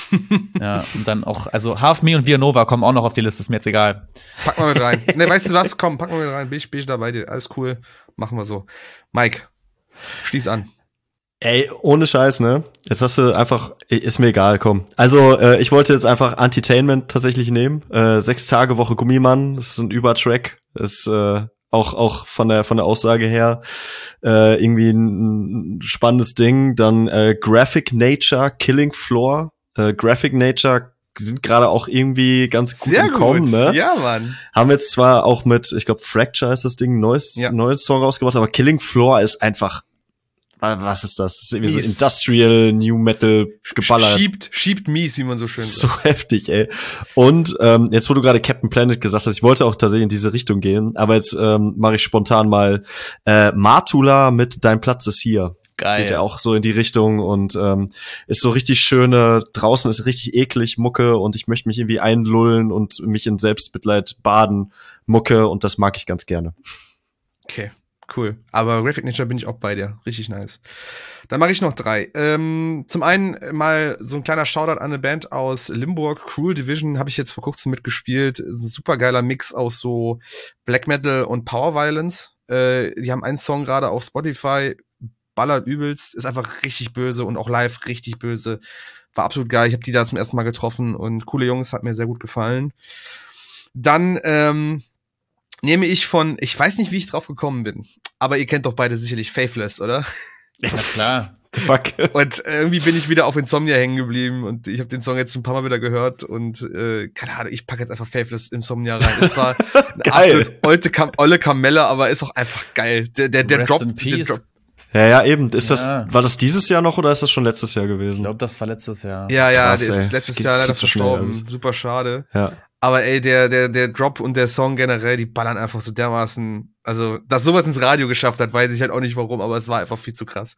Ja, und dann auch, also Half Me und Villanova kommen auch noch auf die Liste, ist mir jetzt egal. Pack mal mit rein. Ne, weißt du was? Komm, pack mal mit rein. Bin ich, bin ich da bei dir. Alles cool. Machen wir so. Mike, schließ an. Ey, ohne Scheiß, ne? Jetzt hast du einfach, ist mir egal, komm. Also, äh, ich wollte jetzt einfach Entertainment tatsächlich nehmen. Äh, sechs Tage Woche Gummimann, das ist ein Übertrack. Das ist äh, auch auch von der von der Aussage her äh, irgendwie ein, ein spannendes Ding. Dann äh, Graphic Nature, Killing Floor. Äh, Graphic Nature sind gerade auch irgendwie ganz gut Sehr im Kommen, gut. ne? Ja, Mann. Haben jetzt zwar auch mit, ich glaube, Fracture ist das Ding, ein neues, Ja. neues Song rausgebracht, aber Killing Floor ist einfach, was ist das? Das ist irgendwie so Mies. Industrial, New Metal, geballert. Schiebt, schiebt mies, wie man so schön So sagt. heftig, ey. Und ähm, jetzt, wo du gerade Captain Planet gesagt hast, ich wollte auch tatsächlich in diese Richtung gehen, aber jetzt ähm, mache ich spontan mal äh, Matula mit Dein Platz ist hier. Geil. Geht ja auch so in die Richtung und ähm, ist so richtig schöne, draußen ist richtig eklig Mucke und ich möchte mich irgendwie einlullen und mich in Selbstmitleid baden Mucke und das mag ich ganz gerne. Okay, cool. Aber Graphic Nature bin ich auch bei dir. Richtig nice. Dann mache ich noch drei. Ähm, zum einen mal so ein kleiner Shoutout an eine Band aus Limburg. Cruel Division habe ich jetzt vor kurzem mitgespielt. Ist ein super geiler Mix aus so Black Metal und Power Violence. Äh, die haben einen Song gerade auf Spotify. Ballert übelst. Ist einfach richtig böse und auch live richtig böse. War absolut geil. Ich habe die da zum ersten Mal getroffen und coole Jungs, hat mir sehr gut gefallen. Dann ähm, nehme ich von, ich weiß nicht, wie ich drauf gekommen bin, aber ihr kennt doch beide sicherlich Faithless, oder? Ja, klar. Fuck. Und irgendwie bin ich wieder auf Insomnia hängen geblieben und ich habe den Song jetzt ein paar Mal wieder gehört und äh, keine Ahnung, ich packe jetzt einfach Faithless Insomnia rein. Es war eine Geil. absolut olte Kam olle Kamelle, aber ist auch einfach geil. Der, der, der Rest Drop, in der peace. Drop. Ja, ja, eben. Ist Ja. das, war das dieses Jahr noch oder ist das schon letztes Jahr Ich gewesen? glaube, das war letztes Jahr. Ja, ja, Krass, der ey. ist letztes Geht Jahr leider viel zu schnell verstorben. alles. Super schade. Ja. Aber ey, der, der, der Drop und der Song generell, die ballern einfach so dermaßen, also, dass sowas ins Radio geschafft hat, weiß ich halt auch nicht warum, aber es war einfach viel zu krass.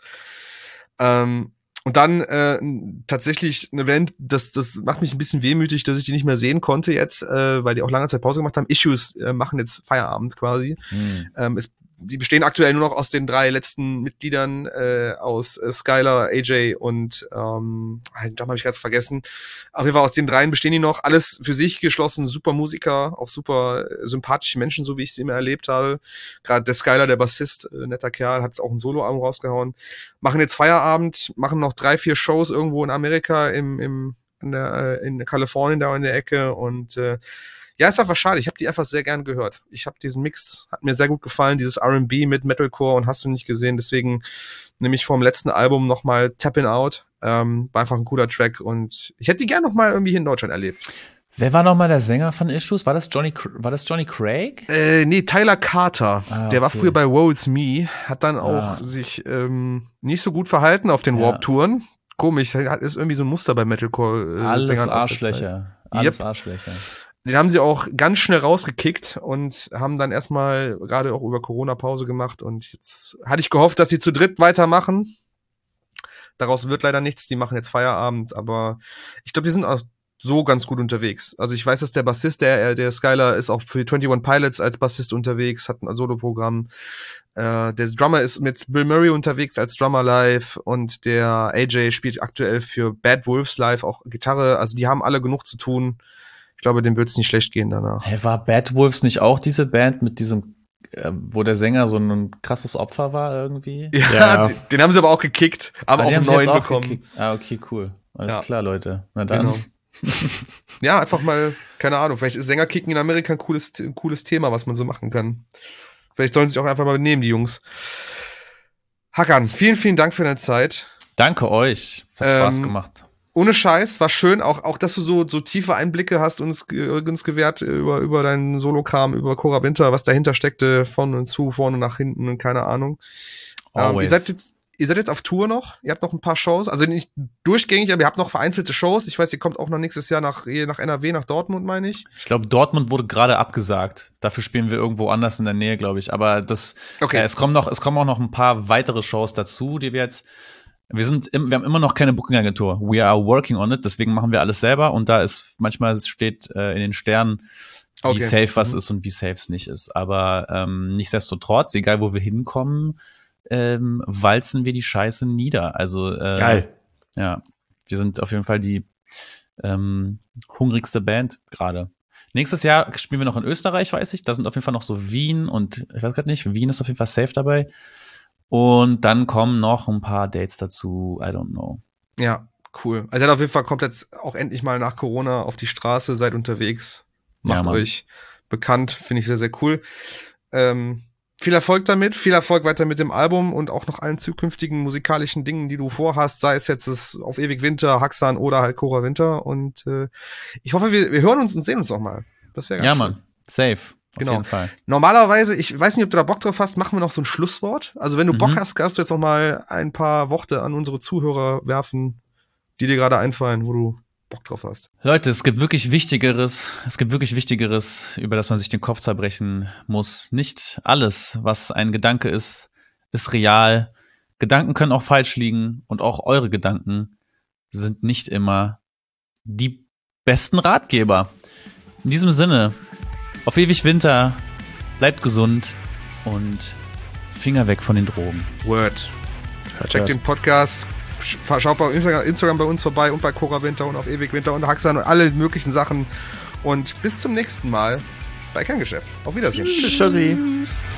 Ähm, und dann äh, tatsächlich eine Band, das, das macht mich ein bisschen wehmütig, dass ich die nicht mehr sehen konnte jetzt, äh, weil die auch lange Zeit Pause gemacht haben. Issues äh, machen jetzt Feierabend quasi. Hm. Ähm, es, die bestehen aktuell nur noch aus den drei letzten Mitgliedern, äh, aus äh, Skylar, A J und ähm, den Namen habe ich ganz vergessen. Auf jeden Fall aus den dreien bestehen die noch. Alles für sich geschlossen, super Musiker, auch super äh, sympathische Menschen, so wie ich sie immer erlebt habe. Gerade der Skylar, der Bassist, äh, netter Kerl, hat auch ein Soloalbum rausgehauen. Machen jetzt Feierabend, machen noch drei, vier Shows irgendwo in Amerika, im, im in der äh, in Kalifornien da in der Ecke und äh, ja, ist einfach schade. Ich habe die einfach sehr gern gehört. Ich habe diesen Mix, hat mir sehr gut gefallen, dieses R and B mit Metalcore und hast du nicht gesehen. Deswegen nehme ich vom letzten Album nochmal Tappin' Out. Ähm, war einfach ein cooler Track und ich hätte die gern nochmal irgendwie hier in Deutschland erlebt. Wer war noch mal der Sänger von Issues? War das Johnny, Cr- war das Johnny Craig? Äh, nee, Tyler Carter. Ah, Der war okay. früher bei Woe Is Me, hat dann auch Ah. sich ähm, nicht so gut verhalten auf den Ja. Warp-Touren. komisch. Das ist irgendwie so ein Muster bei Metalcore. Äh, Alles Sängern aus der Arschlöcher. Alles Yep. Arschlöcher. Den haben sie auch ganz schnell rausgekickt und haben dann erstmal gerade auch über Corona Pause gemacht. Und jetzt hatte ich gehofft, dass sie zu dritt weitermachen. Daraus wird leider nichts. Die machen jetzt Feierabend. Aber ich glaube, die sind auch so ganz gut unterwegs. Also ich weiß, dass der Bassist, der, der Skylar, ist auch für einundzwanzig Pilots als Bassist unterwegs, hat ein Soloprogramm. Äh, der Drummer ist mit Bill Murray unterwegs als Drummer live und der A J spielt aktuell für Bad Wolves live auch Gitarre. Also die haben alle genug zu tun. Ich glaube, dem wird's nicht schlecht gehen danach. Hey, war Bad Wolves nicht auch diese Band mit diesem, äh, wo der Sänger so ein krasses Opfer war irgendwie? Ja, Ja. Den, den haben sie aber auch gekickt, aber Ah, die auch einen haben sie jetzt neuen auch bekommen. gekickt. Ah, okay, cool. Alles Ja. klar, Leute. Na dann. Genau. Ja, einfach mal, keine Ahnung, vielleicht ist Sängerkicken in Amerika ein cooles, ein cooles Thema, was man so machen kann. Vielleicht sollen sie sich auch einfach mal benehmen, die Jungs. Hakan, vielen, vielen Dank für deine Zeit. Danke euch. Hat Ähm, Spaß gemacht. Ohne Scheiß, war schön, auch, auch dass du so, so tiefe Einblicke hast uns, ge- uns gewährt über, über deinen Solokram, über Cora Winter, was dahinter steckte, vorne und zu, vorne nach hinten und keine Ahnung. Ähm, ihr Always. seid jetzt, ihr seid jetzt auf Tour noch, ihr habt noch ein paar Shows, also nicht durchgängig, aber ihr habt noch vereinzelte Shows. Ich weiß, ihr kommt auch noch nächstes Jahr nach, nach N R W, nach Dortmund, meine ich. Ich glaube, Dortmund wurde gerade abgesagt. Dafür spielen wir irgendwo anders in der Nähe, glaube ich. Aber das, Okay. äh, es kommen noch, es kommen auch noch ein paar weitere Shows dazu, die wir jetzt. Wir sind, im, wir haben immer noch keine Booking-Agentur. We are working on it. Deswegen machen wir alles selber. Und da ist manchmal steht äh, in den Sternen, wie Okay. safe was Mhm. ist und wie safe es nicht ist. Aber ähm, nichtsdestotrotz, egal wo wir hinkommen, ähm, walzen wir die Scheiße nieder. Also äh, Geil. ja, wir sind auf jeden Fall die ähm, hungrigste Band gerade. Nächstes Jahr spielen wir noch in Österreich, weiß ich. Da sind auf jeden Fall noch so Wien und ich weiß gerade nicht, Wien ist auf jeden Fall safe dabei. Und dann kommen noch ein paar Dates dazu. I don't know. Ja, cool. Also auf jeden Fall kommt jetzt auch endlich mal nach Corona auf die Straße, seid unterwegs, Ja, macht Mann. euch bekannt, finde ich sehr, sehr cool. Ähm, viel Erfolg damit, viel Erfolg weiter mit dem Album und auch noch allen zukünftigen musikalischen Dingen, die du vorhast, sei es jetzt das Auf ewig Winter, Haxan oder halt Cora Winter. Und äh, ich hoffe, wir, wir hören uns und sehen uns auch mal. Das wäre ganz Ja, schön. Mann. Safe. Auf Genau. jeden Fall. Normalerweise, ich weiß nicht, ob du da Bock drauf hast, machen wir noch so ein Schlusswort. Also wenn du Mhm. Bock hast, kannst du jetzt noch mal ein paar Worte an unsere Zuhörer werfen, die dir gerade einfallen, wo du Bock drauf hast. Leute, es gibt wirklich Wichtigeres, es gibt wirklich Wichtigeres, über das man sich den Kopf zerbrechen muss. Nicht alles, was ein Gedanke ist, ist real. Gedanken können auch falsch liegen und auch eure Gedanken sind nicht immer die besten Ratgeber. In diesem Sinne, auf ewig Winter, bleibt gesund und Finger weg von den Drogen. Word. Hört, Check hört. den Podcast. Sch- Schaut bei Instagram, Instagram bei uns vorbei und bei Cora Winter und auf ewig Winter und Haxan und alle möglichen Sachen. Und bis zum nächsten Mal bei Kerngeschäft. Auf Wiedersehen. Tschüssi.